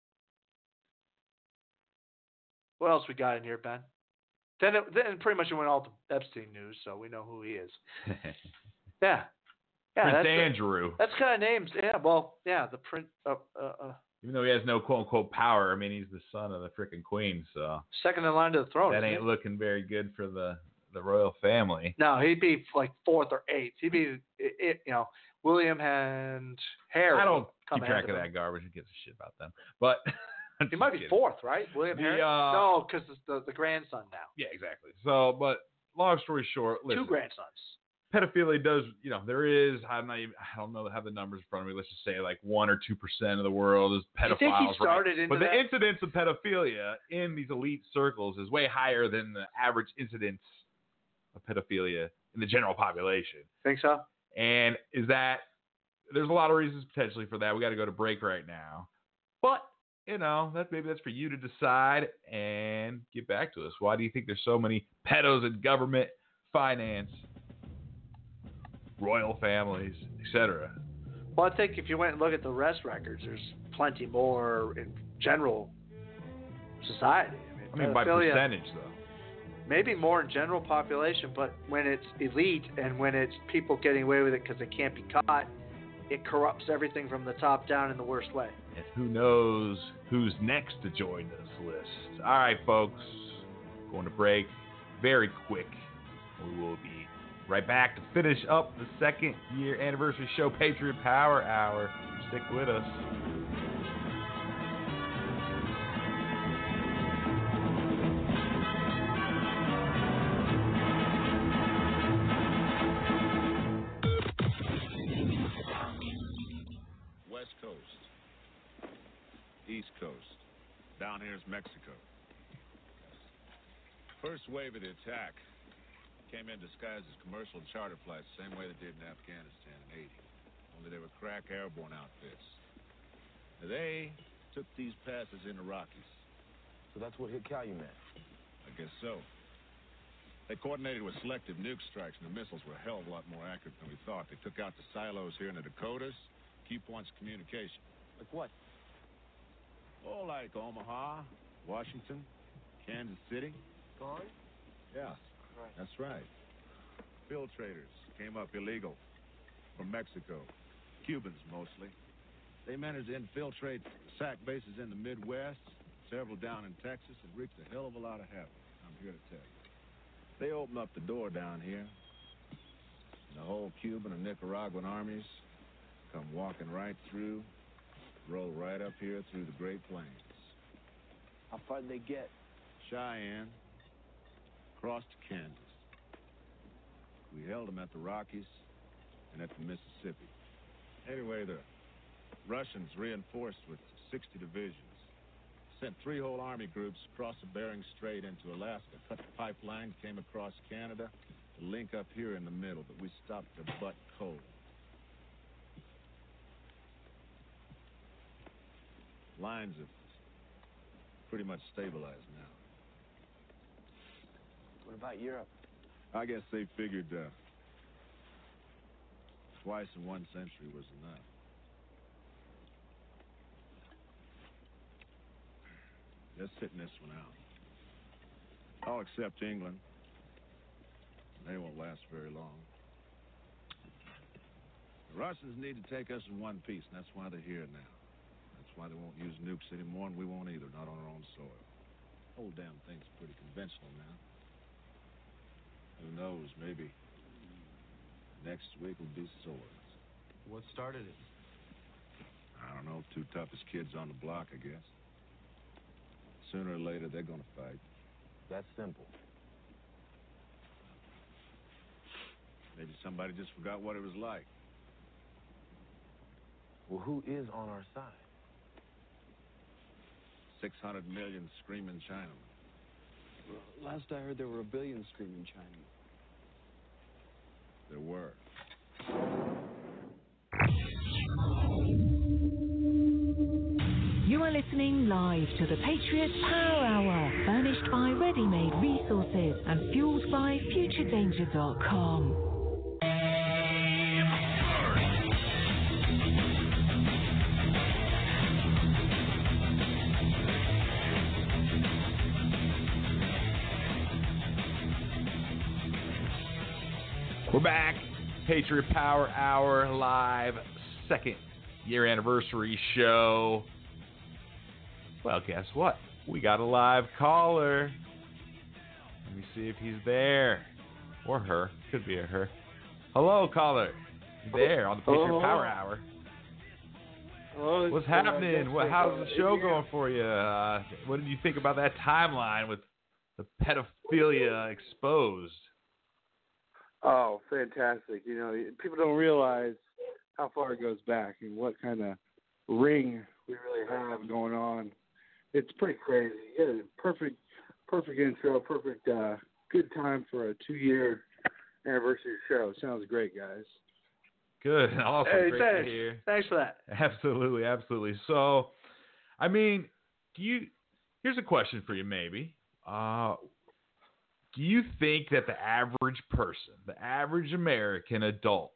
What else we got in here, Ben? Then pretty much it went all to Epstein news, so we know who he is. Yeah. Prince Andrew. That's kind of names. Yeah, well, yeah, the Prince. Even though he has no quote-unquote power, I mean, he's the son of the frickin' queen, so. Second in line to the throne. That ain't looking very good for the royal family. No, he'd be like fourth or eighth. He'd be, William and Harry. I don't keep track of that garbage. Who gives a shit about them? But. He might be fourth, right? William Harry? No, because it's the grandson now. Yeah, exactly. So, but long story short, listen. 2 grandsons. Pedophilia does, there is, I don't know, have the numbers in front of me. Let's just say like 1 or 2% of the world is pedophiles. I think he started into But the incidence of pedophilia in these elite circles is way higher than the average incidence of pedophilia in the general population. Think so? And there's a lot of reasons potentially for that. We got to go to break right now. But that's for you to decide and get back to us. Why do you think there's so many pedos in government, finance, royal families, etc.? Well, I think if you went and look at the arrest records, there's plenty more in general society. I mean by percentage, though. Maybe more in general population, but when it's elite and when it's people getting away with it because they can't be caught, it corrupts everything from the top down in the worst way. And who knows who's next to join this list. All right, folks. Going to break very quick. We will be right back to finish up the 2nd year anniversary show, Patriot Power Hour. Stick with us. West Coast, East Coast, down here is Mexico. First wave of the attack came in disguised as commercial charter flights, the same way they did in Afghanistan in '80. Only they were crack airborne outfits. They took these passes into Rockies. So that's what hit Calumet? I guess so. They coordinated with selective nuke strikes, and the missiles were a hell of a lot more accurate than we thought. They took out the silos here in the Dakotas, key points of communication. Like what? Oh, like Omaha, Washington, Kansas City. Gone? Yeah, Right. that's right. Filtrators came up illegal from Mexico. Cubans, mostly. They managed to infiltrate SAC bases in the Midwest, several down in Texas, and wreaked a hell of a lot of havoc, I'm here to tell you. They opened up the door down here, and the whole Cuban and Nicaraguan armies come walking right through, roll right up here through the Great Plains. How far did they get? Cheyenne, across to Kansas. We held them at the Rockies and at the Mississippi. Anyway, the Russians reinforced with 60 divisions. Sent 3 whole army groups across the Bering Strait into Alaska, cut the pipeline, came across Canada, to link up here in the middle, but we stopped their butt cold. Lines have pretty much stabilized now. What about Europe? I guess they figured twice in 1 century was enough. Just sitting this one out. All except England. They won't last very long. The Russians need to take us in one piece, and that's why they're here now. That's why they won't use nukes anymore, and we won't either, not on our own soil. The whole damn thing's pretty conventional now. Who knows, maybe next week will be swords. What started it? I don't know, 2 toughest kids on the block, I guess. Sooner or later, they're gonna fight. That's simple. Maybe somebody just forgot what it was like. Well, who is on our side? 600 million screaming Chinamen. Well, last I heard, there were 1 billion screaming Chinamen. There were. You are listening live to the Patriot Power Hour, furnished by Ready Made Resources and fueled by FutureDanger.com. We're back. Patriot Power Hour live, 2nd year anniversary show. Well, guess what? We got a live caller. Let me see if he's there. Or her. Could be a her. Hello, caller. You there on the Patriot Power Hour. Hello. What's happening? How's the show going for you? What did you think about that timeline with the pedophilia exposed? Oh, fantastic. You know, people don't realize how far it goes back and what kind of ring we really have going on. It's pretty crazy. Yeah, perfect intro, perfect, good time for a 2-year anniversary show. Sounds great, guys. Good. Awesome. Hey, great thanks. to hear. Thanks for that. Absolutely, absolutely. So, I mean, here's a question for you maybe. Do you think that the average person, the average American adult,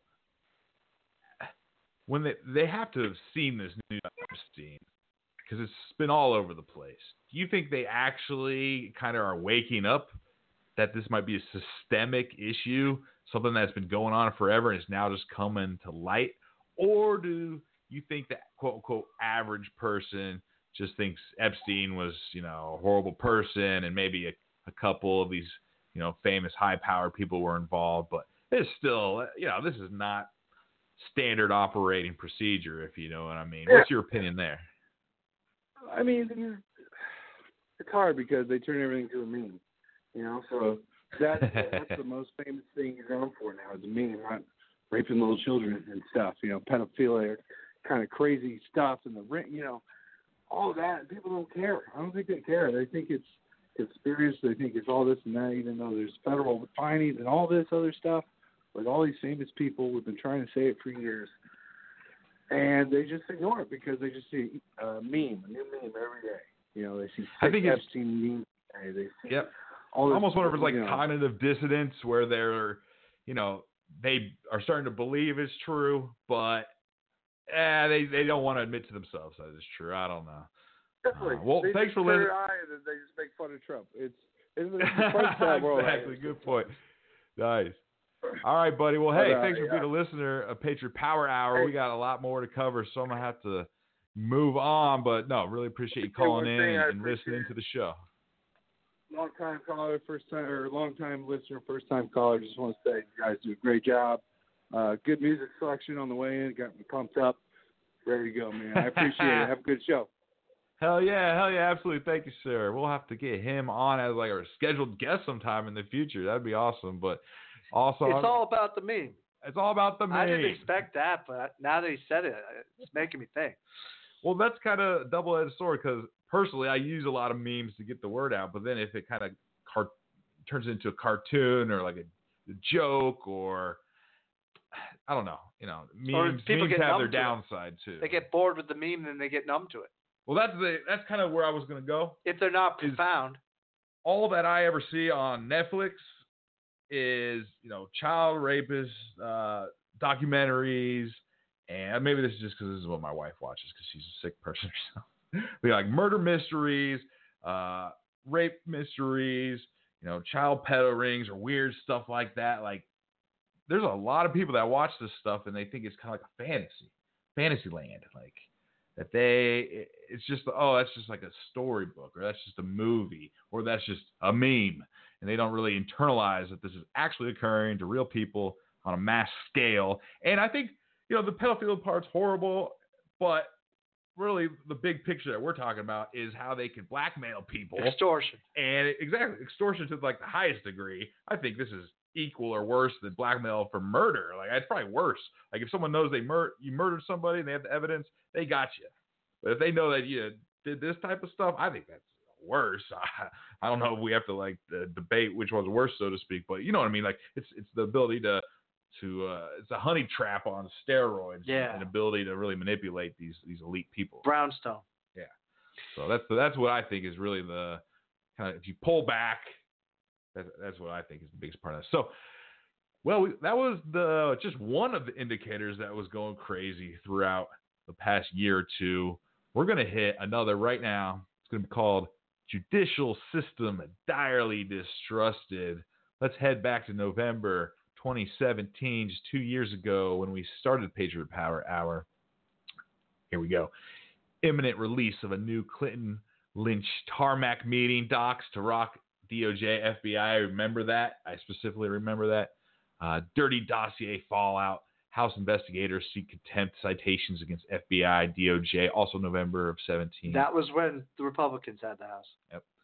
when they have to have seen this news Epstein, because it's been all over the place, do you think they actually kind of are waking up that this might be a systemic issue, something that's been going on forever and is now just coming to light? Or do you think that quote-unquote average person just thinks Epstein was, a horrible person and maybe a couple of these, famous high-powered people were involved, but it's still, this is not standard operating procedure, if you know what I mean. What's your opinion there? I mean, it's hard because they turn everything to a meme, so that's the most famous thing you're going for now is a meme, not raping little children and stuff, pedophilia, kind of crazy stuff, and all of that. People don't care. I don't think they care. They think it's conspiracy. They think it's all this and that, even though there's federal findings and all this other stuff with all these famous people. We've been trying to say it for years. And they just ignore it because they just see a new meme every day. They see Epstein memes every day. They see all this, almost wonder if it's like cognitive dissonance where they're, they are starting to believe it's true, but they don't want to admit to themselves that it's true. I don't know. Definitely. Thanks for listening. They just make fun of Trump. It's a fun sad world. Exactly. Good point. Nice. All right, buddy. Well, hey, thanks for being a listener of Patriot Power Hour. We got a lot more to cover, so I'm going to have to move on. But, no, really appreciate you calling in and listening to the show. Long-time caller, long-time listener, first-time caller. Just want to say you guys do a great job. Good music selection on the way in. Got me pumped up. Ready to go, man. I appreciate it. Have a good show. Hell yeah, absolutely. Thank you, sir. We'll have to get him on as like a scheduled guest sometime in the future. That'd be awesome. But Also, It's all about the meme. It's all about the meme. I didn't expect that, but now that he said it, it's making me think. Well, that's kind of a double-edged sword because personally, I use a lot of memes to get the word out. But then if it kind of turns into a cartoon or like a joke or I don't know, memes have their downside too. They get bored with the meme and then they get numb to it. Well, that's kind of where I was going to go. If they're not profound. All that I ever see on Netflix is, child rapist documentaries, and maybe this is just because this is what my wife watches because she's a sick person herself. Like murder mysteries, rape mysteries, child pedo rings or weird stuff like that. Like, there's a lot of people that watch this stuff and they think it's kind of like a fantasy land. Like, that it's just, that's just like a storybook, or that's just a movie, or that's just a meme. And they don't really internalize that this is actually occurring to real people on a mass scale. And I think, the pedophilia part's horrible, but really the big picture that we're talking about is how they can blackmail people. Extortion. And extortion to like the highest degree. I think this is equal or worse than blackmail for murder. Like, it's probably worse. Like, if someone knows you murdered somebody and they have the evidence, they got you. But if they know that you did this type of stuff, I think that's worse. I don't know if we have to debate which one's worse, so to speak, but you know what I mean? Like, it's the ability to it's a honey trap on steroids. Yeah. And ability to really manipulate these elite people. Brownstone. Yeah. So that's what I think is really the kind of, if you pull back, that's what I think is the biggest part of that. So, that was just one of the indicators that was going crazy throughout the past year or two. We're going to hit another right now. It's going to be called Judicial System Direly Distrusted. Let's head back to November 2017, just 2 years ago when we started Patriot Power Hour. Here we go. Imminent release of a new Clinton Lynch tarmac meeting docs to rock DOJ, FBI. I remember that. I specifically remember that. Dirty dossier fallout. House investigators seek contempt citations against FBI, DOJ. Also November of 17. That was when the Republicans had the House.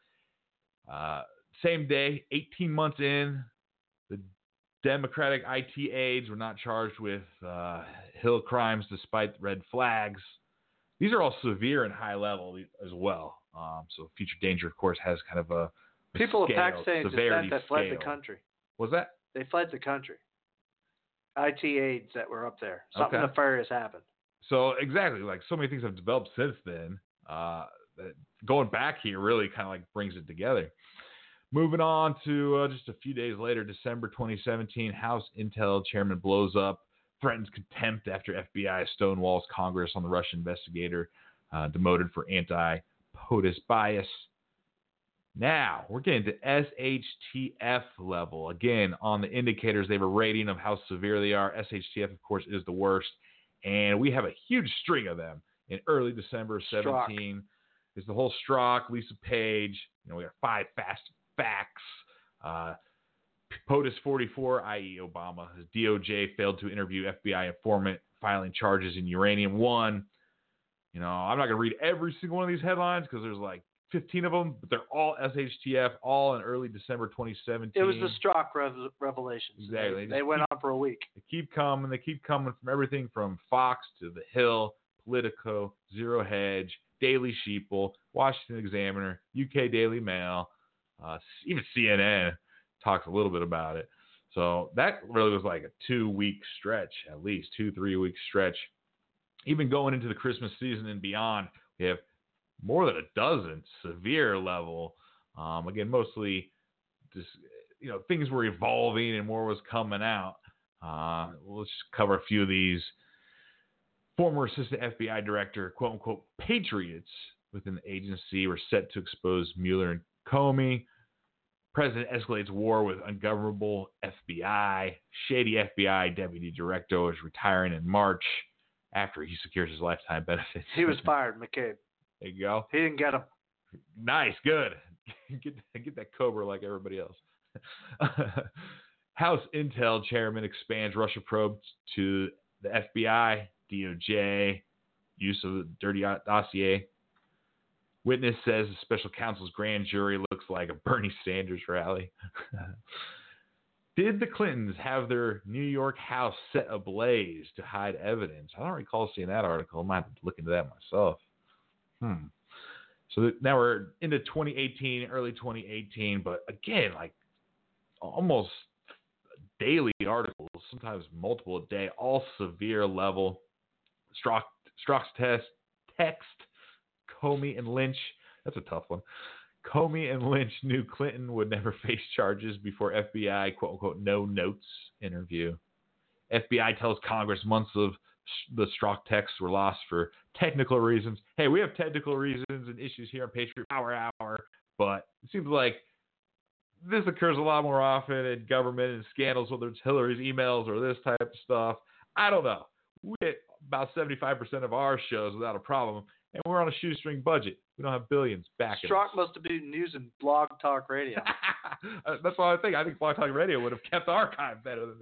Yep. Same day, 18 months in, the Democratic IT aides were not charged with Hill crimes despite red flags. These are all severe and high level as well. So Future Danger, of course, has kind of a people of Pakistani descent that fled the country. Was that? They fled the country. IT aides that were up there. Something nefarious happened. So exactly, like so many things have developed since then. Going back here really kind of like brings it together. Moving on to just a few days later, December 2017, House Intel chairman blows up, threatens contempt after FBI stonewalls Congress on the Russian investigator, demoted for anti-POTUS bias. Now, we're getting to SHTF level. Again, on the indicators, they have a rating of how severe they are. SHTF, of course, is the worst. And we have a huge string of them in early December of 17. There's the whole Strzok, Lisa Page. We got 5 fast facts. POTUS 44, i.e. Obama. His DOJ failed to interview FBI informant, filing charges in Uranium One. I'm not going to read every single one of these headlines because there's like 15 of them, but they're all SHTF, all in early December 2017. It was the Strzok revelations. Exactly. They went on for a week. They keep coming. They keep coming from everything from Fox to The Hill, Politico, Zero Hedge, Daily Sheeple, Washington Examiner, UK Daily Mail, even CNN talks a little bit about it. So that really was like a 2-week stretch, at least 2-3 week stretch. Even going into the Christmas season and beyond, we have more than a dozen severe level. Again, mostly just, things were evolving and more was coming out. Let's just cover a few of these. Former assistant FBI director, quote unquote, patriots within the agency were set to expose Mueller and Comey. President escalates war with ungovernable FBI. Shady FBI deputy director is retiring in March after he secures his lifetime benefits. He was fired, McCabe. There you go. He didn't get him. Nice, good. Get that Cobra like everybody else. House Intel chairman expands Russia probe to the FBI, DOJ, use of the dirty dossier. Witness says the special counsel's grand jury looks like a Bernie Sanders rally. Did the Clintons have their New York house set ablaze to hide evidence? I don't recall seeing that article. I might have to look into that myself. So now we're into 2018, early 2018, but again, like almost daily articles, sometimes multiple a day, all severe level. Strzok's text, Comey and Lynch. That's a tough one. Comey and Lynch knew Clinton would never face charges before FBI, quote unquote, no notes interview. FBI tells Congress months of the Strzok texts were lost for technical reasons. Hey, we have technical reasons and issues here on Patriot Power Hour, but it seems like this occurs a lot more often in government and scandals, whether it's Hillary's emails or this type of stuff. I don't know. We get about 75% of our shows without a problem, and we're on a shoestring budget. We don't have billions back. Strzok must have been using Blog Talk Radio. That's what I think. I think Blog Talk Radio would have kept the archive better than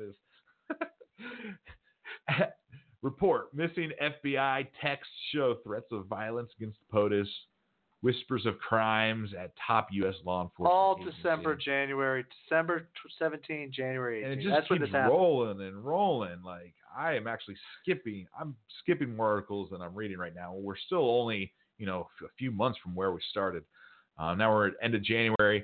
this. Report. Missing FBI texts show threats of violence against POTUS. Whispers of crimes at top U.S. law enforcement all agencies. December 17, January 18. And it just That's when keeps this happened. rolling and rolling. Like, I am actually skipping more articles than I'm reading right now. We're still only, a few months from where we started. Now we're at end of January.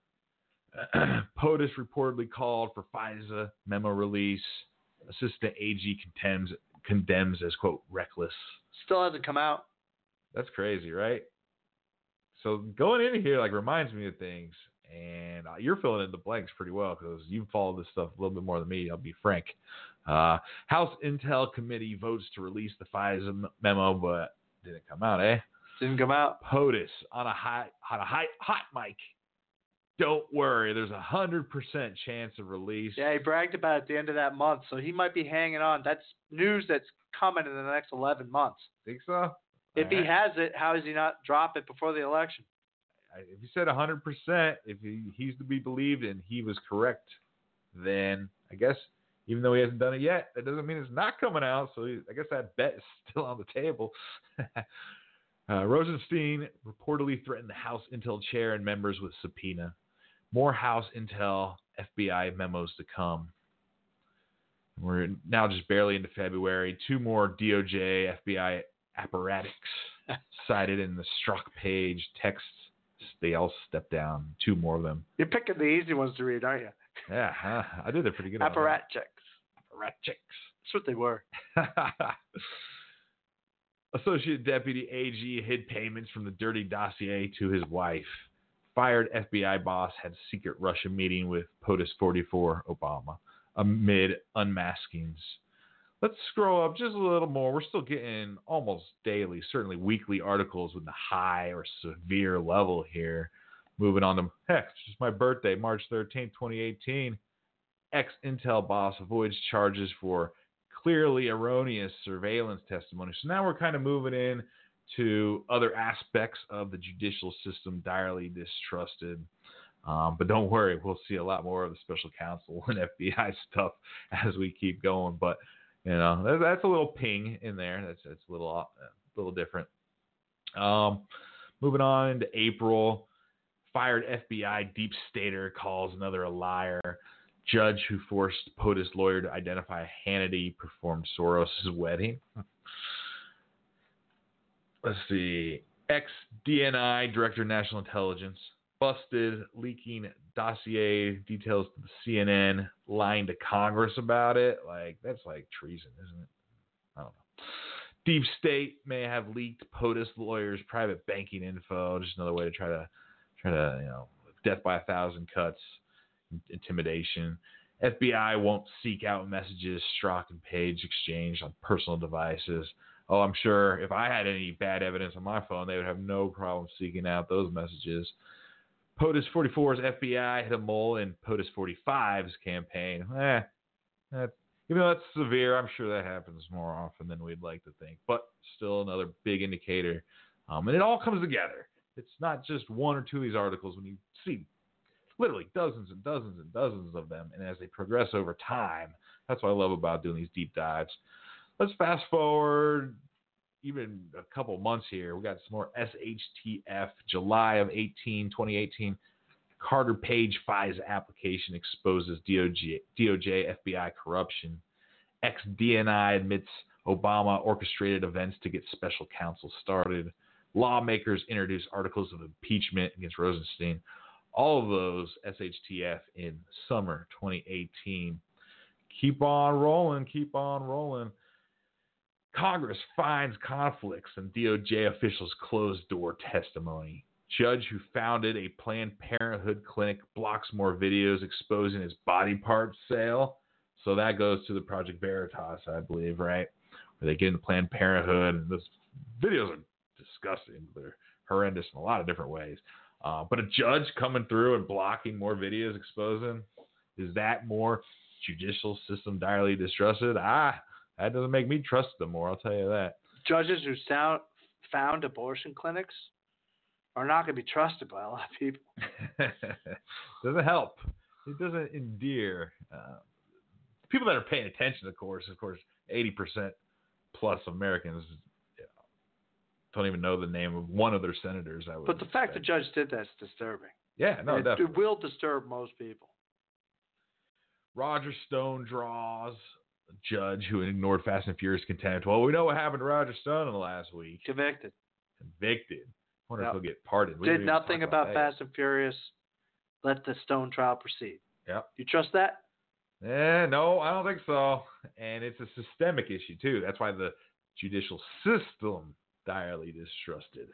POTUS reportedly called for FISA memo release. Assistant AG condemns as, quote, reckless. Still hasn't come out. That's crazy, right? So going into here, reminds me of things, and you're filling in the blanks pretty well because you follow this stuff a little bit more than me, I'll be frank. House Intel Committee votes to release the FISA memo, but didn't come out, eh? Didn't come out. POTUS on a hot mic. Don't worry, there's 100% chance of release. Yeah, he bragged about it at the end of that month, so he might be hanging on. That's news that's coming in the next 11 months. Think so? If he has it, how does he not drop it before the election? If he said 100%, if he's to be believed and he was correct, then I guess even though he hasn't done it yet, that doesn't mean it's not coming out. So I guess that bet is still on the table. Rosenstein reportedly threatened the House Intel chair and members with subpoena. More House Intel FBI memos to come. We're now just barely into February. 2 more DOJ FBI apparatchiks cited in the Strzok page texts. They all stepped down. 2 more of them. You're picking the easy ones to read, aren't you? Yeah, I did it pretty good. Apparatchiks. Apparatchiks. That's what they were. Associate Deputy AG hid payments from the dirty dossier to his wife. Fired FBI boss had secret Russia meeting with POTUS 44 Obama amid unmaskings. Let's scroll up just a little more. We're still getting almost daily, certainly weekly articles with the high or severe level here. Moving on to, it's just my birthday, March 13th, 2018. Ex-Intel boss avoids charges for clearly erroneous surveillance testimony. So now we're kind of moving in to other aspects of the judicial system direly distrusted. But don't worry, we'll see a lot more of the special counsel and FBI stuff as we keep going. But that's a little ping in there. That's a little different. Moving on into April, fired FBI deep stater calls another a liar. Judge who forced POTUS lawyer to identify Hannity performed Soros' wedding. Let's see. Ex-DNI Director of National Intelligence busted leaking dossier details to the CNN, lying to Congress about it. That's like treason, isn't it? I don't know. Deep State may have leaked POTUS lawyers' private banking info. Just another way to try to death by 1,000 cuts, intimidation. FBI won't seek out messages Strzok and Page exchanged on personal devices. Oh, I'm sure if I had any bad evidence on my phone, they would have no problem seeking out those messages. POTUS 44's FBI hit a mole in POTUS 45's campaign. Even though that's severe, I'm sure that happens more often than we'd like to think. But still another big indicator. And it all comes together. It's not just 1 or 2 of these articles. When you see literally dozens and dozens and dozens of them, and as they progress over time, that's what I love about doing these deep dives. Let's fast forward even a couple months here. We got some more SHTF, July of 2018. Carter Page FISA application exposes DOJ FBI corruption. Ex-DNI admits Obama orchestrated events to get special counsel started. Lawmakers introduce articles of impeachment against Rosenstein. All of those SHTF in summer 2018. Keep on rolling, keep on rolling. Congress finds conflicts in DOJ officials' closed-door testimony. Judge who founded a Planned Parenthood clinic blocks more videos exposing his body part sale. So that goes to the Project Veritas, I believe, right? Where they get into Planned Parenthood, and those videos are disgusting. They're horrendous in a lot of different ways. But a judge coming through and blocking more videos exposing, is that more judicial system direly distrusted? That doesn't make me trust them more, I'll tell you that. Judges who found abortion clinics are not going to be trusted by a lot of people. Doesn't help. It doesn't endear. People that are paying attention, of course, 80% plus Americans don't even know the name of one of their senators. But the fact the judge did that's disturbing. Yeah, no, definitely. It will disturb most people. Roger Stone draws. A judge who ignored Fast and Furious contempt. Well, we know what happened to Roger Stone in the last week. Convicted. I wonder if he'll get pardoned. Did nothing about Fast and Furious. Let the Stone trial proceed. Yep. You trust that? No, I don't think so. And it's a systemic issue, too. That's why the judicial system direly distrusted.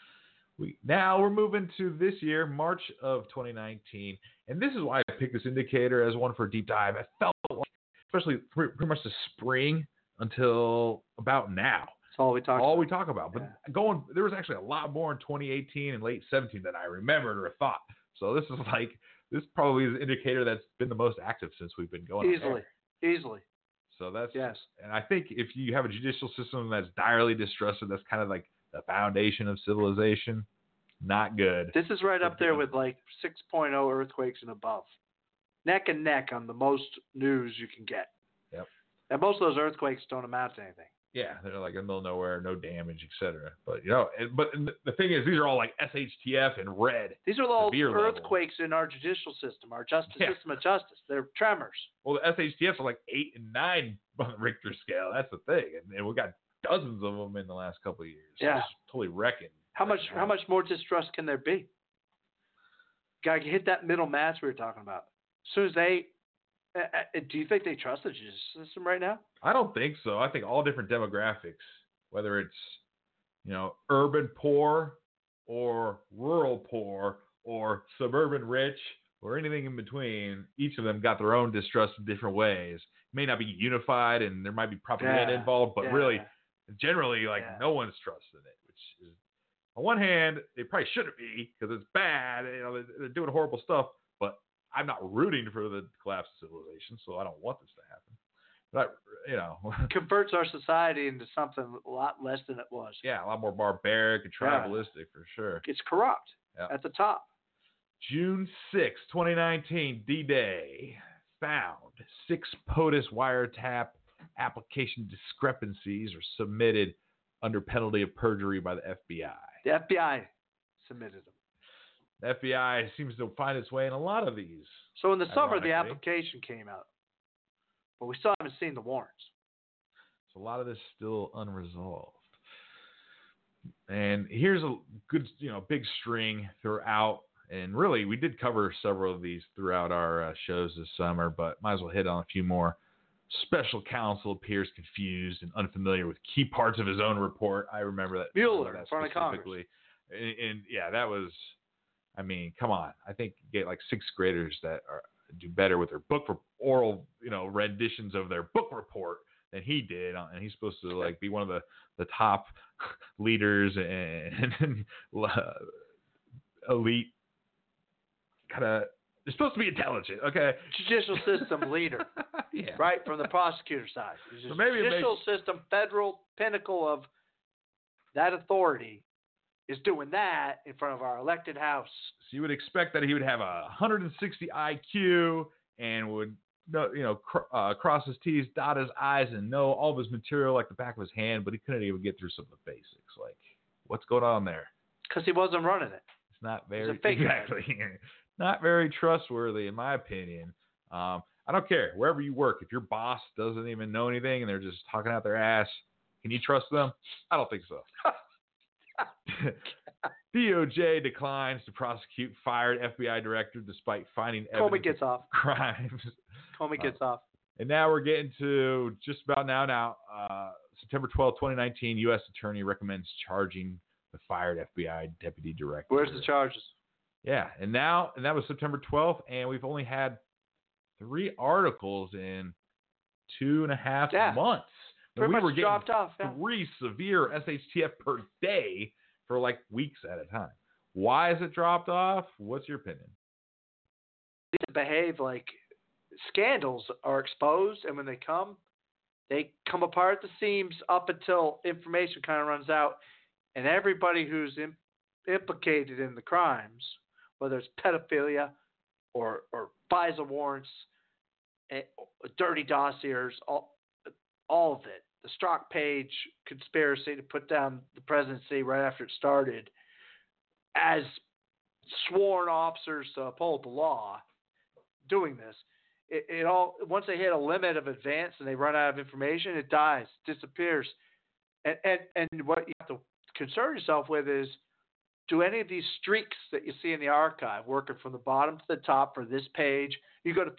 Now we're moving to this year, March of 2019. And this is why I picked this indicator as one for a deep dive. I felt like, especially pretty much the spring until about now. That's all we talk about. But yeah. There was actually a lot more in 2018 and late 17 than I remembered or thought. So this probably is an indicator that's been the most active since we've been going. Easily. So that's, yes. And I think if you have a judicial system that's direly distrusted, that's kind of like the foundation of civilization. Not good. This is right up there with like 6.0 earthquakes and above. Neck and neck on the most news you can get. Yep. And most of those earthquakes don't amount to anything. Yeah, they're like in the middle of nowhere, no damage, etc. But the thing is, these are all like SHTF and red. These are all earthquakes in our judicial system, our justice system of justice. They're tremors. Well, the SHTFs are like 8 and 9 on the Richter scale. That's the thing, and we got dozens of them in the last couple of years. Yeah, it's totally wrecking. How much more distrust can there be? Got to hit that middle match we were talking about. As soon as do you think they trust the judicial system right now? I don't think so. I think all different demographics, whether it's urban poor or rural poor or suburban rich or anything in between, each of them got their own distrust in different ways. It may not be unified, and there might be propaganda involved, but really, generally, no one's trusting it. Which is, on one hand, they probably shouldn't be because it's bad. They're doing horrible stuff, but I'm not rooting for the collapse of civilization, so I don't want this to happen. But, converts our society into something a lot less than it was. Yeah, a lot more barbaric and tribalistic for sure. It's corrupt at the top. June 6, 2019, D-Day. Found 6 POTUS wiretap application discrepancies are submitted under penalty of perjury by the FBI. The FBI submitted them. The FBI seems to find its way in a lot of these. So in the summer, the application came out, but we still haven't seen the warrants. So a lot of this still unresolved. And here's a good, big string throughout. And really, we did cover several of these throughout our shows this summer, but might as well hit on a few more. Special counsel appears confused and unfamiliar with key parts of his own report. I remember that. Mueller in front of Congress. And that was, come on. I think you get like 6th graders that do better with their oral, renditions of their book report than he did. And he's supposed to be one of the top leaders and elite kind of. They're supposed to be intelligent, okay? Judicial system leader, right from the prosecutor side. So maybe judicial system, federal pinnacle of that authority is doing that in front of our elected house. So you would expect that he would have 160 IQ and would, cross his T's, dot his I's, and know all of his material like the back of his hand, but he couldn't even get through some of the basics. Like, what's going on there? Because he wasn't running it. It's not very exactly. not very trustworthy, in my opinion. I don't care. Wherever you work, if your boss doesn't even know anything and they're just talking out their ass, can you trust them? I don't think so. DOJ declines to prosecute fired FBI director despite finding evidence Comey gets off. crimes. Comey gets off. And now we're getting to just about now. September 12, 2019, U.S. Attorney recommends charging the fired FBI deputy director. Where's the charges? Yeah, and that was September 12th, and we've only had 3 articles in 2.5 months. Pretty we much were getting dropped off. Yeah. 3 severe SHTF per day for like weeks at a time. Why has it dropped off? What's your opinion? These behave like scandals are exposed, and when they come apart at the seams up until information kind of runs out, and everybody who's implicated in the crimes, whether it's pedophilia or FISA warrants, dirty dossiers, all of it. The Strzok Page conspiracy to put down the presidency right after it started, as sworn officers to uphold the law, doing this. It all, once they hit a limit of advance and they run out of information, it dies, disappears. And what you have to concern yourself with is, do any of these streaks that you see in the archive, working from the bottom to the top for this page, you go to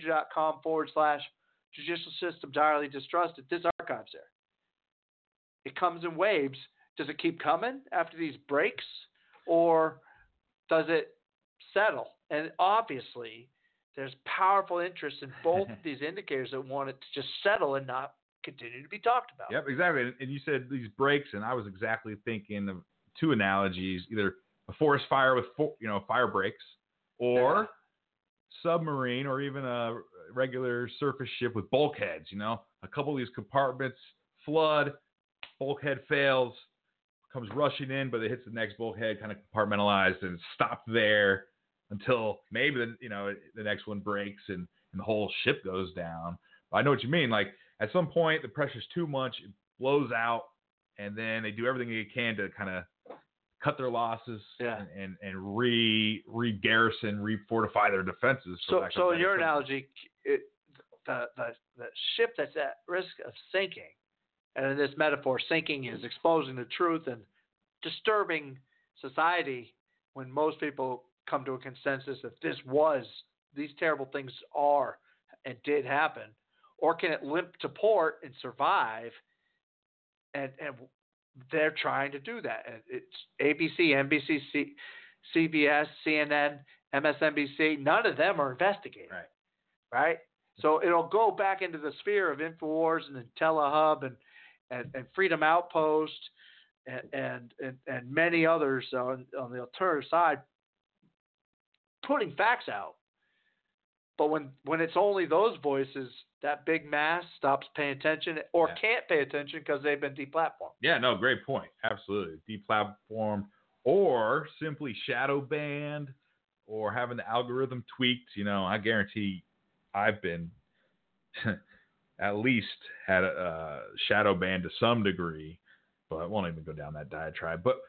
futuredanger.com/judicial system direly distrusted, this archive's there. It comes in waves. Does it keep coming after these breaks, or does it settle? And obviously, there's powerful interest in both of these indicators that want it to just settle and not continue to be talked about. Yep, exactly. And you said these breaks, and I was exactly thinking of 2 analogies: either a forest fire with fire breaks, or submarine, or even a regular surface ship with bulkheads. A couple of these compartments flood, bulkhead fails, comes rushing in, but it hits the next bulkhead, kind of compartmentalized, and stopped there until maybe the next one breaks and the whole ship goes down. But I know what you mean. Like, at some point, the pressure's too much, it blows out, and then they do everything they can to kind of cut their losses and re-garrison, re-fortify their defenses. So in your analogy, the ship that's at risk of sinking, and in this metaphor, sinking is exposing the truth and disturbing society when most people come to a consensus that these terrible things are and did happen, or can it limp to port and survive? And they're trying to do that. And it's ABC, NBC, CBS, CNN, MSNBC. None of them are investigating. Right? So it'll go back into the sphere of InfoWars and IntelliHub and Freedom Outpost and many others on the alternative side, putting facts out. But when it's only those voices, that big mass stops paying attention or can't pay attention because they've been deplatformed. Yeah, no, great point. Absolutely. Deplatformed, or simply shadow banned, or having the algorithm tweaked. I guarantee I've been at least had a shadow banned to some degree, but I won't even go down that diatribe. But,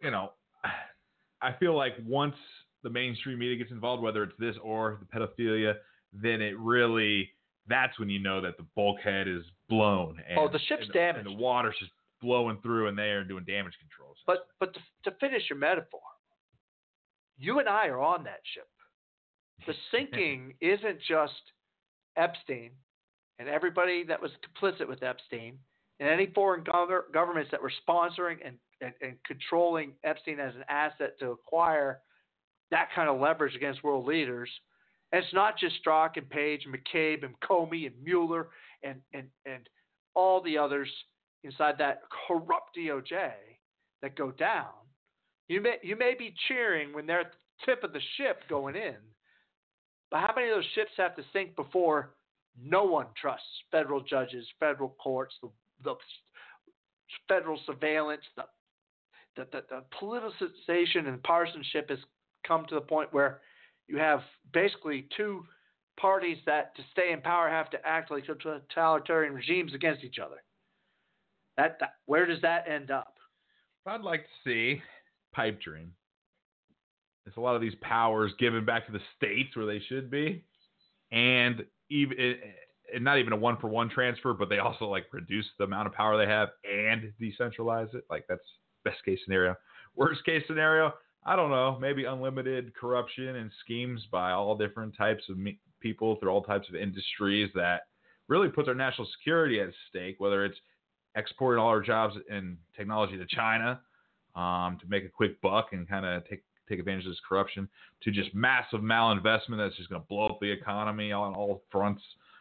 I feel like once the mainstream media gets involved, whether it's this or the pedophilia, then that's when you know that the bulkhead is blown. And, the ship's damaged. And the water's just blowing through, and they are doing damage control. But to finish your metaphor, you and I are on that ship. The sinking isn't just Epstein and everybody that was complicit with Epstein and any foreign governments that were sponsoring and controlling Epstein as an asset to acquire that kind of leverage against world leaders. And it's not just Strzok and Page and McCabe and Comey and Mueller and all the others inside that corrupt DOJ that go down. You may be cheering when they're at the tip of the ship going in, but how many of those ships have to sink before no one trusts federal judges, federal courts, the federal surveillance, the politicization and partisanship has come to the point where you have basically 2 parties that, to stay in power, have to act like totalitarian regimes against each other. Where does that end up? I'd like to see pipe dream it's a lot of these powers given back to the states where they should be, and not even a 1-for-1 transfer, but they also like reduce the amount of power they have and decentralize it. Like that's best case scenario. Worst case scenario, I don't know, maybe unlimited corruption and schemes by all different types of people through all types of industries that really put their national security at stake, whether it's exporting all our jobs and technology to China to make a quick buck and kind of take advantage of this corruption, to just massive malinvestment that's just going to blow up the economy on all fronts.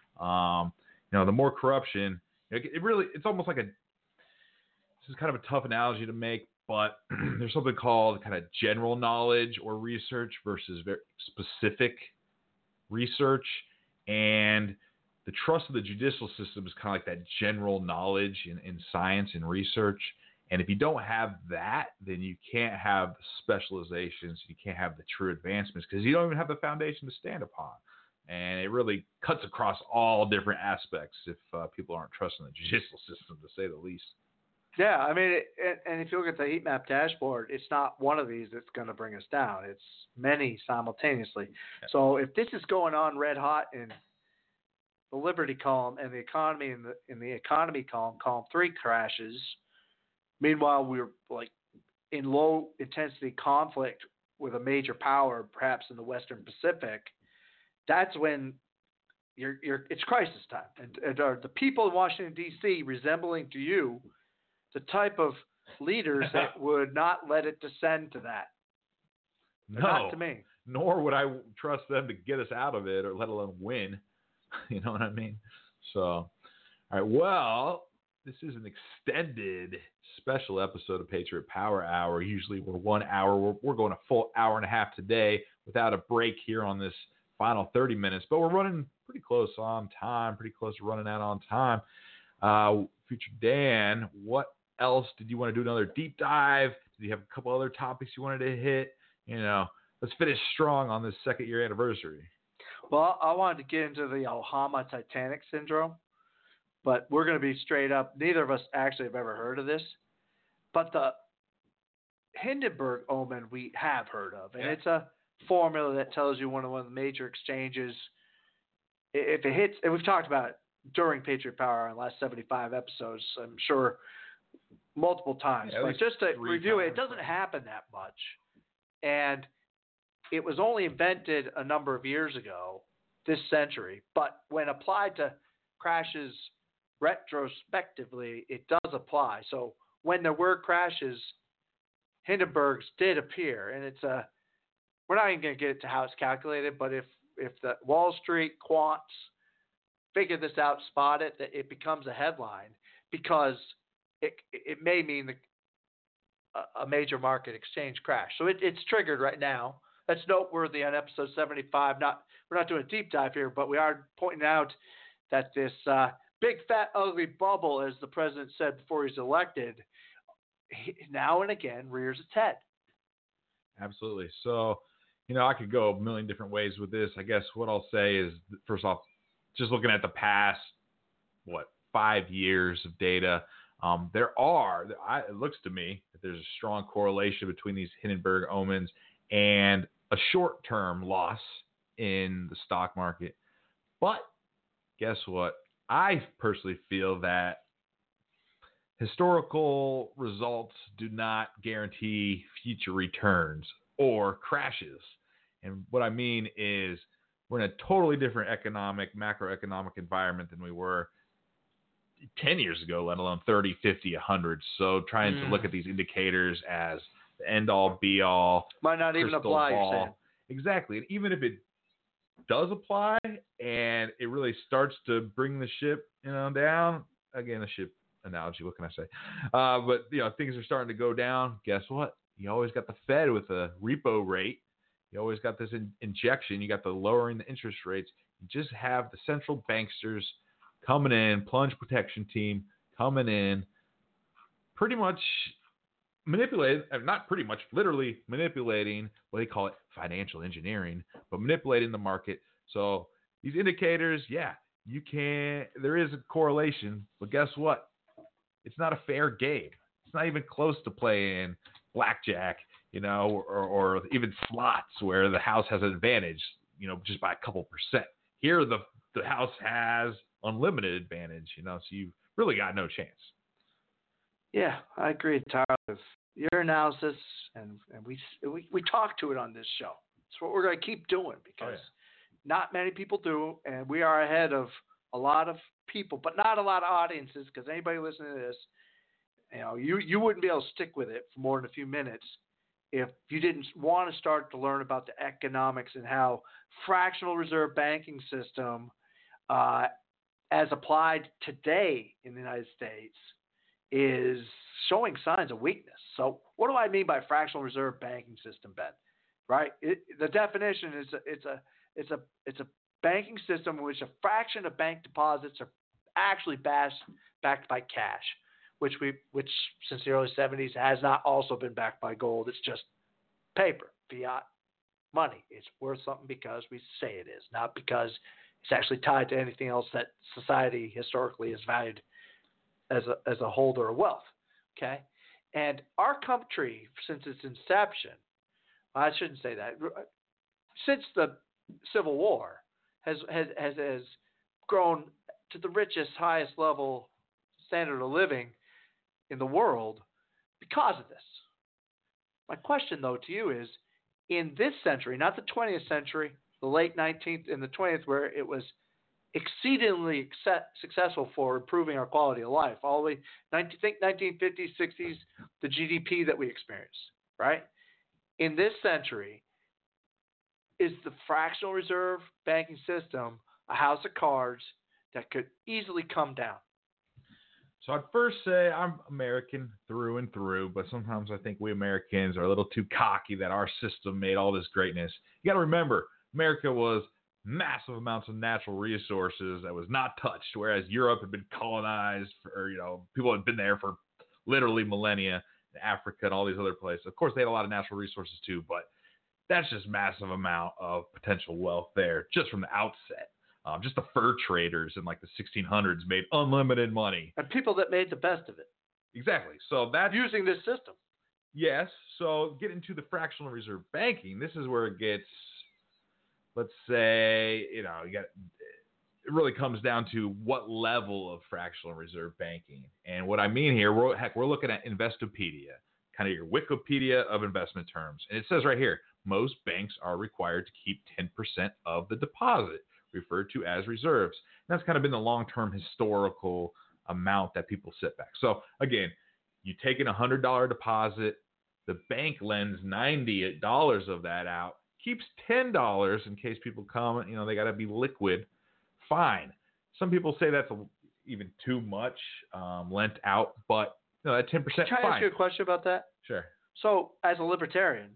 The more corruption, it's almost like this is kind of a tough analogy to make, but there's something called kind of general knowledge or research versus very specific research. And the trust of the judicial system is kind of like that general knowledge in science and research. And if you don't have that, then you can't have the specializations. You can't have the true advancements because you don't even have the foundation to stand upon. And it really cuts across all different aspects if people aren't trusting the judicial system, to say the least. Yeah, I mean, and if you look at the heat map dashboard, it's not one of these that's going to bring us down. It's many simultaneously. Yeah. So if this is going on red hot in the Liberty column and the economy in the economy column 3 crashes. Meanwhile, we're like in low intensity conflict with a major power, perhaps in the Western Pacific. That's when it's crisis time, and are the people in Washington D.C. resembling to you the type of leaders that would not let it descend to that? No, not to me. Nor would I trust them to get us out of it, or let alone win. You know what I mean? So, all right. Well, this is an extended special episode of Patriot Power Hour. Usually we're 1 hour. We're going a full hour and a half today without a break here on this final 30 minutes. But we're running pretty close on time, pretty close to running out on time. Future Dan, what else did you want to do? Another deep dive? Did you have a couple other topics you wanted to hit? Let's finish strong on this 2nd year anniversary. Well, I wanted to get into the Ohama Titanic syndrome, but we're going to be straight up. Neither of us actually have ever heard of this, but the Hindenburg omen we have heard of, and it's a formula that tells you one of the major exchanges, if it hits, and we've talked about it during Patriot Power in the last 75 episodes, I'm sure multiple times, but just to review it doesn't happen that much, and it was only invented a number of years ago, this century, but when applied to crashes retrospectively, it does apply. So when there were crashes, Hindenburgs did appear, and we're not even going to get into how it's calculated, but if the Wall Street quants figure this out, spot it, that it becomes a headline because it may mean a major market exchange crash. So it's triggered right now. That's noteworthy on episode 75. We're not doing a deep dive here, but we are pointing out that this big, fat, ugly bubble, as the president said before he's elected, now and again rears its head. Absolutely. So, I could go a million different ways with this. I guess what I'll say is, first off, just looking at the past, 5 years of data, it looks to me that there's a strong correlation between these Hindenburg omens and a short-term loss in the stock market. But guess what? I personally feel that historical results do not guarantee future returns or crashes. And what I mean is we're in a totally different macroeconomic environment than we were 10 years ago, let alone 30, 50, 100. So trying to look at these indicators as the end-all, be-all. Might not even apply, you're saying. Exactly. And even if it does apply and it really starts to bring the ship down, again, a ship analogy, what can I say? But things are starting to go down. Guess what? You always got the Fed with a repo rate. You always got this injection. You got the lowering the interest rates. You just have the central banksters coming in, plunge protection team coming in, pretty much literally manipulating what they call it financial engineering, but manipulating the market. So these indicators, there is a correlation, but guess what? It's not a fair game. It's not even close to playing blackjack, or even slots where the house has an advantage, just by a couple percent. Here, the house has unlimited advantage, so you've really got no chance. Yeah, I agree entirely with your analysis, and we talk to it on this show. It's what we're going to keep doing because not many people do, and we are ahead of a lot of people, but not a lot of audiences, because anybody listening to this, you wouldn't be able to stick with it for more than a few minutes if you didn't want to start to learn about the economics and how fractional reserve banking system, as applied today in the United States, is showing signs of weakness. So what do I mean by fractional reserve banking system, Ben? Right? The definition is it's a banking system in which a fraction of bank deposits are actually backed by cash, which since the early 70s has not also been backed by gold. It's just paper, fiat money. It's worth something because we say it is, not because it's actually tied to anything else that society historically has valued as a holder of wealth. Okay? And our country, since its inception, I shouldn't say that, since the Civil War, has grown to the richest, highest level standard of living in the world because of this. My question, though, to you is, in this century, not the 20th century, the late 19th and the 20th, where it was exceedingly successful for improving our quality of life, all the way, think 1950s, 60s, the GDP that we experienced, right? In this century, is the fractional reserve banking system a house of cards that could easily come down? So I'd first say I'm American through and through, but sometimes I think we Americans are a little too cocky that our system made all this greatness. You got to remember, America was massive amounts of natural resources that was not touched, whereas Europe had been colonized for, people had been there for literally millennia, Africa and all these other places. Of course, they had a lot of natural resources too, but that's just massive amount of potential wealth there just from the outset. Just the fur traders in like the 1600s made unlimited money. And people that made the best of it. Exactly. So that's using this system. Yes. So get into the fractional reserve banking. This is where it gets, let's say, it really comes down to what level of fractional reserve banking. And what I mean here, we're looking at Investopedia, kind of your Wikipedia of investment terms. And it says right here, most banks are required to keep 10% of the deposit, referred to as reserves. And that's kind of been the long-term historical amount that people sit back. So again, you take in $100 deposit, the bank lends $90 of that out, keeps $10 in case people come, they got to be liquid. Fine. Some people say that's even too much lent out, but that 10%. Can I ask you a question about that? Sure. So as a libertarian,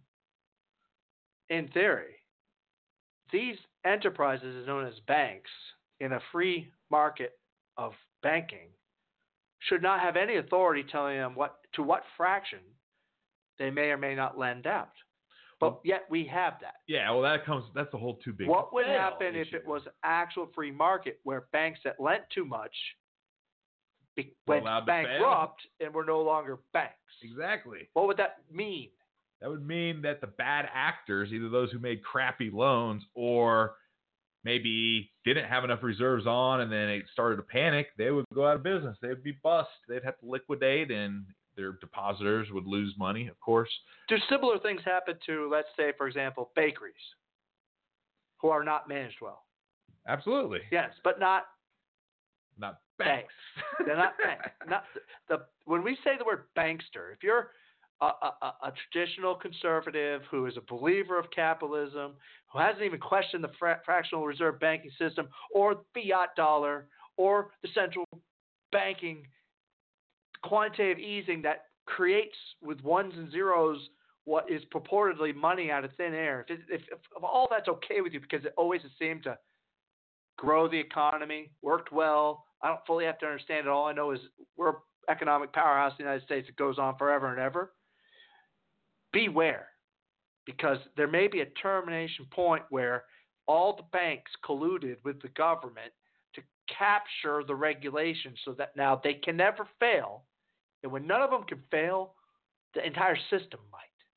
in theory, these enterprises known as banks in a free market of banking should not have any authority telling them what fraction they may or may not lend out. But yet we have that. Yeah, well, that's a whole too big. What would happen if it was an actual free market where banks that lent too much went bankrupt and were no longer banks? Exactly. What would that mean? That would mean that the bad actors, either those who made crappy loans or maybe didn't have enough reserves on and then it started to panic, they would go out of business. They would be bust. They'd have to liquidate and their depositors would lose money, of course. Do similar things happen to, let's say, for example, bakeries who are not managed well? Absolutely. Yes, but not banks. They're not banks. When we say the word bankster, if you're a traditional conservative who is a believer of capitalism, who hasn't even questioned the fractional reserve banking system or the fiat dollar or the central banking quantitative easing that creates with ones and zeros what is purportedly money out of thin air, if all that's okay with you because it always has seemed to grow the economy, worked well, I don't fully have to understand it. All I know is we're an economic powerhouse in the United States that goes on forever and ever. Beware, because there may be a termination point where all the banks colluded with the government to capture the regulation so that now they can never fail. And when none of them can fail, the entire system might.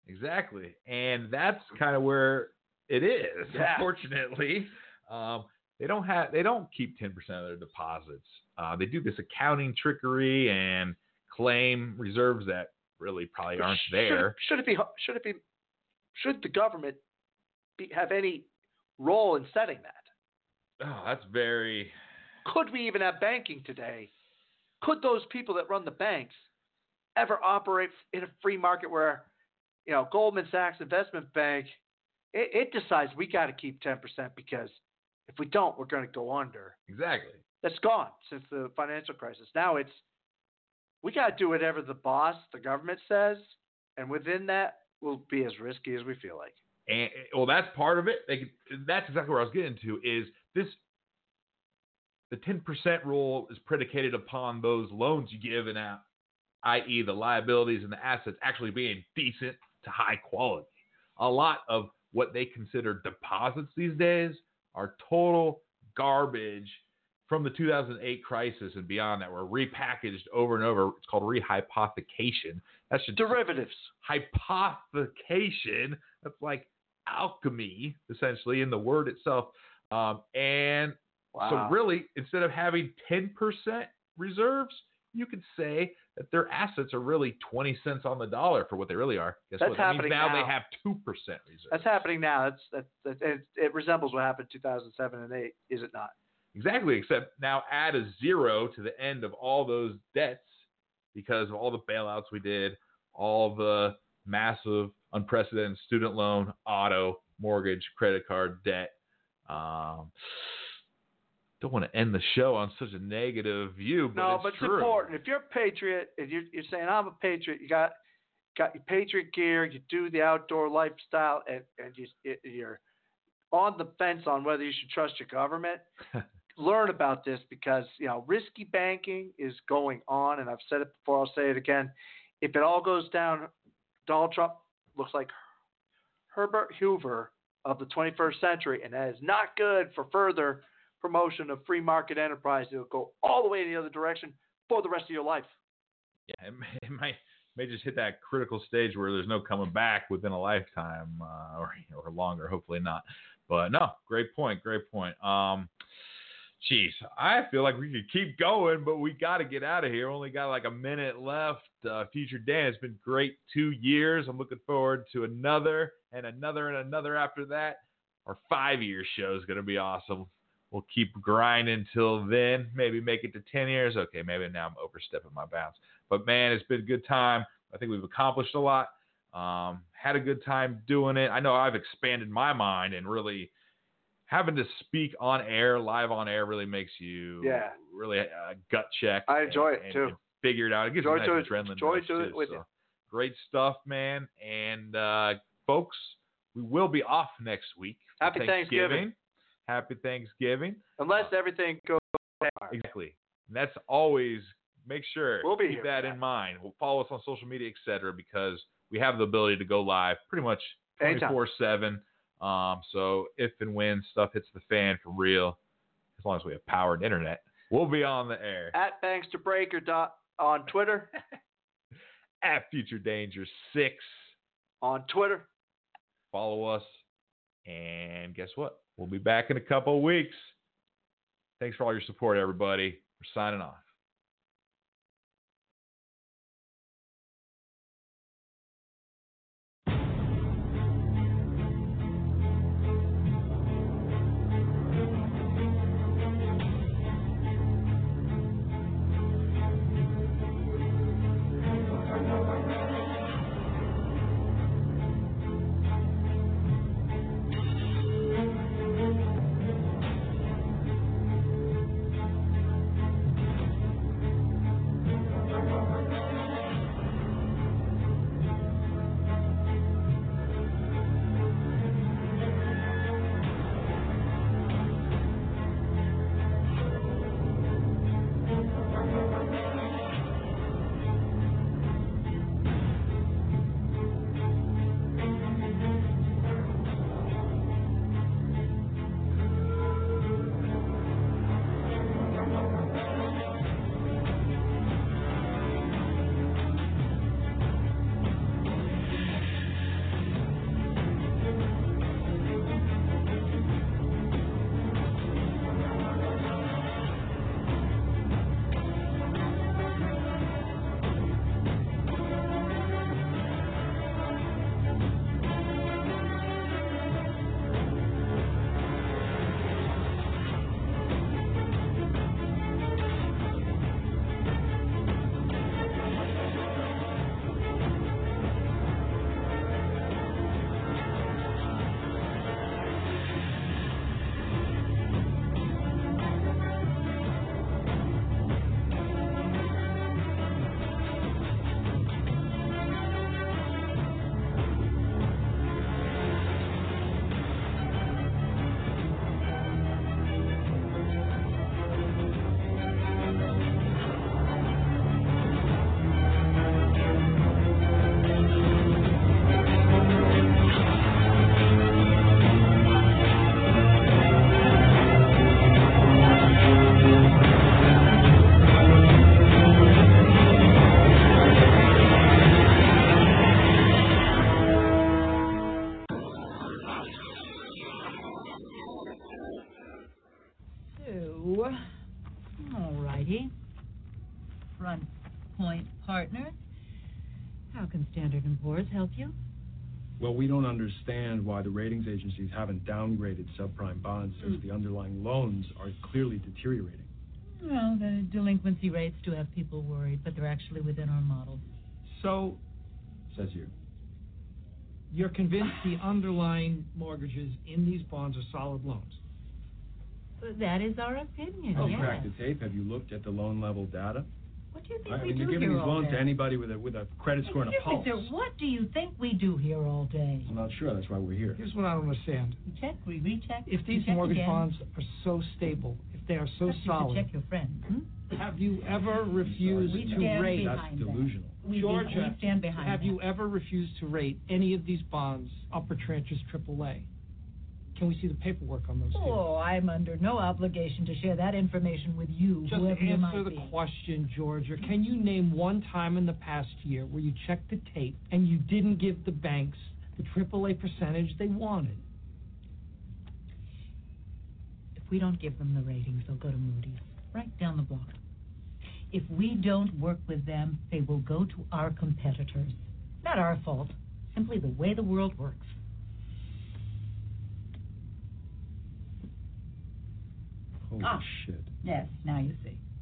Exactly. And that's kind of where it is, Yeah. Unfortunately. They don't keep 10% of their deposits. They do this accounting trickery and claim reserves that really probably aren't there. Should the government have any role in setting that? Oh, that's very. Could we even have banking today? Could those people that run the banks ever operate in a free market where, Goldman Sachs Investment Bank, it decides we got to keep 10% because if we don't, we're going to go under. Exactly. That's gone since the financial crisis. Now we got to do whatever the boss, the government says, and within that, we'll be as risky as we feel like. And well, that's part of it. That's exactly where I was getting to. Is this the 10% rule is predicated upon those loans you give and out, i.e., the liabilities and the assets actually being decent to high quality. A lot of what they consider deposits these days are total garbage from the 2008 crisis and beyond that were repackaged over and over. It's called rehypothecation. That's just derivatives. Hypothecation. That's like alchemy, essentially, in the word itself. And so really, instead of having 10% reserves, you could say that their assets are really 20 cents on the dollar for what they really are. Guess That's what? That means happening now. now. They have 2% reserves. That's happening now. It resembles what happened in 2007 and 2008, is it not? Exactly, except now add a zero to the end of all those debts because of all the bailouts we did, all the massive, unprecedented student loan, auto, mortgage, credit card debt. Don't want to end the show on such a negative view, but it's true. Important. If you're a patriot and you're saying I'm a patriot, you got your patriot gear, you do the outdoor lifestyle, and you're on the fence on whether you should trust your government. Learn about this because risky banking is going on, and I've said it before. I'll say it again. If it all goes down, Donald Trump looks like Herbert Hoover of the 21st century, and that is not good for further promotion of free market enterprise. It'll go all the way in the other direction for the rest of your life. Yeah, it may just hit that critical stage where there's no coming back within a lifetime or longer. Hopefully not. But no, great point. Jeez, I feel like we could keep going, but we got to get out of here. Only got like a minute left. Future Dan, it's been great 2 years. I'm looking forward to another and another and another after that. Our 5-year show is going to be awesome. We'll keep grinding till then. Maybe make it to 10 years. Okay, maybe now I'm overstepping my bounds. But, man, it's been a good time. I think we've accomplished a lot. Had a good time doing it. I know I've expanded my mind and really – having to speak on air, live on air, really makes you really gut check. I enjoy it too. And figure it out. It gives you a nice adrenaline. Enjoy doing it with you. Great stuff, man. And folks, we will be off next week. Happy Thanksgiving. Happy Thanksgiving. Unless everything goes exactly. And that's always make sure we'll be keep here that in mind. We'll follow us on social media, etc., because we have the ability to go live pretty much 24/7. So if and when stuff hits the fan for real, as long as we have powered internet, we'll be on the air. At ThanksToBreaker on Twitter. At Future Danger 6 on Twitter. Follow us. And guess what? We'll be back in a couple of weeks. Thanks for all your support, everybody. We're signing off. you. All righty. Front Point Partners. How can Standard & Poor's help you? Well, we don't understand why the ratings agencies haven't downgraded subprime bonds since the underlying loans are clearly deteriorating. Well, the delinquency rates do have people worried, but they're actually within our model. So, says you. You're convinced the underlying mortgages in these bonds are solid loans? That is our opinion, I'll yes. crack the tape. Have you looked at the loan level data? What do you think I we mean, do they're giving here these all loans day? to anybody with a credit score and a pulse. Excuse me, sir, what do you think we do here all day? I'm not sure. That's why we're here. Here's what I don't understand. We check, we recheck. If these we check mortgage again. bonds are so stable, if they are so Perhaps you should solid, check your friends. have you ever refused We to stand rate? behind That's delusional. We Georgia, stand behind have that. you ever refused to rate any of these bonds upper tranches AAA? Can we see the paperwork on those deals? Oh, I'm under no obligation to share that information with you, Just whoever you might answer the be. question, Georgia. Can you name one time in the past year where you checked the tape and you didn't give the banks the AAA percentage they wanted? If we don't give them the ratings, they'll go to Moody's, right down the block. If we don't work with them, they will go to our competitors. Not our fault, simply the way the world works. Holy shit. Yes, now you see.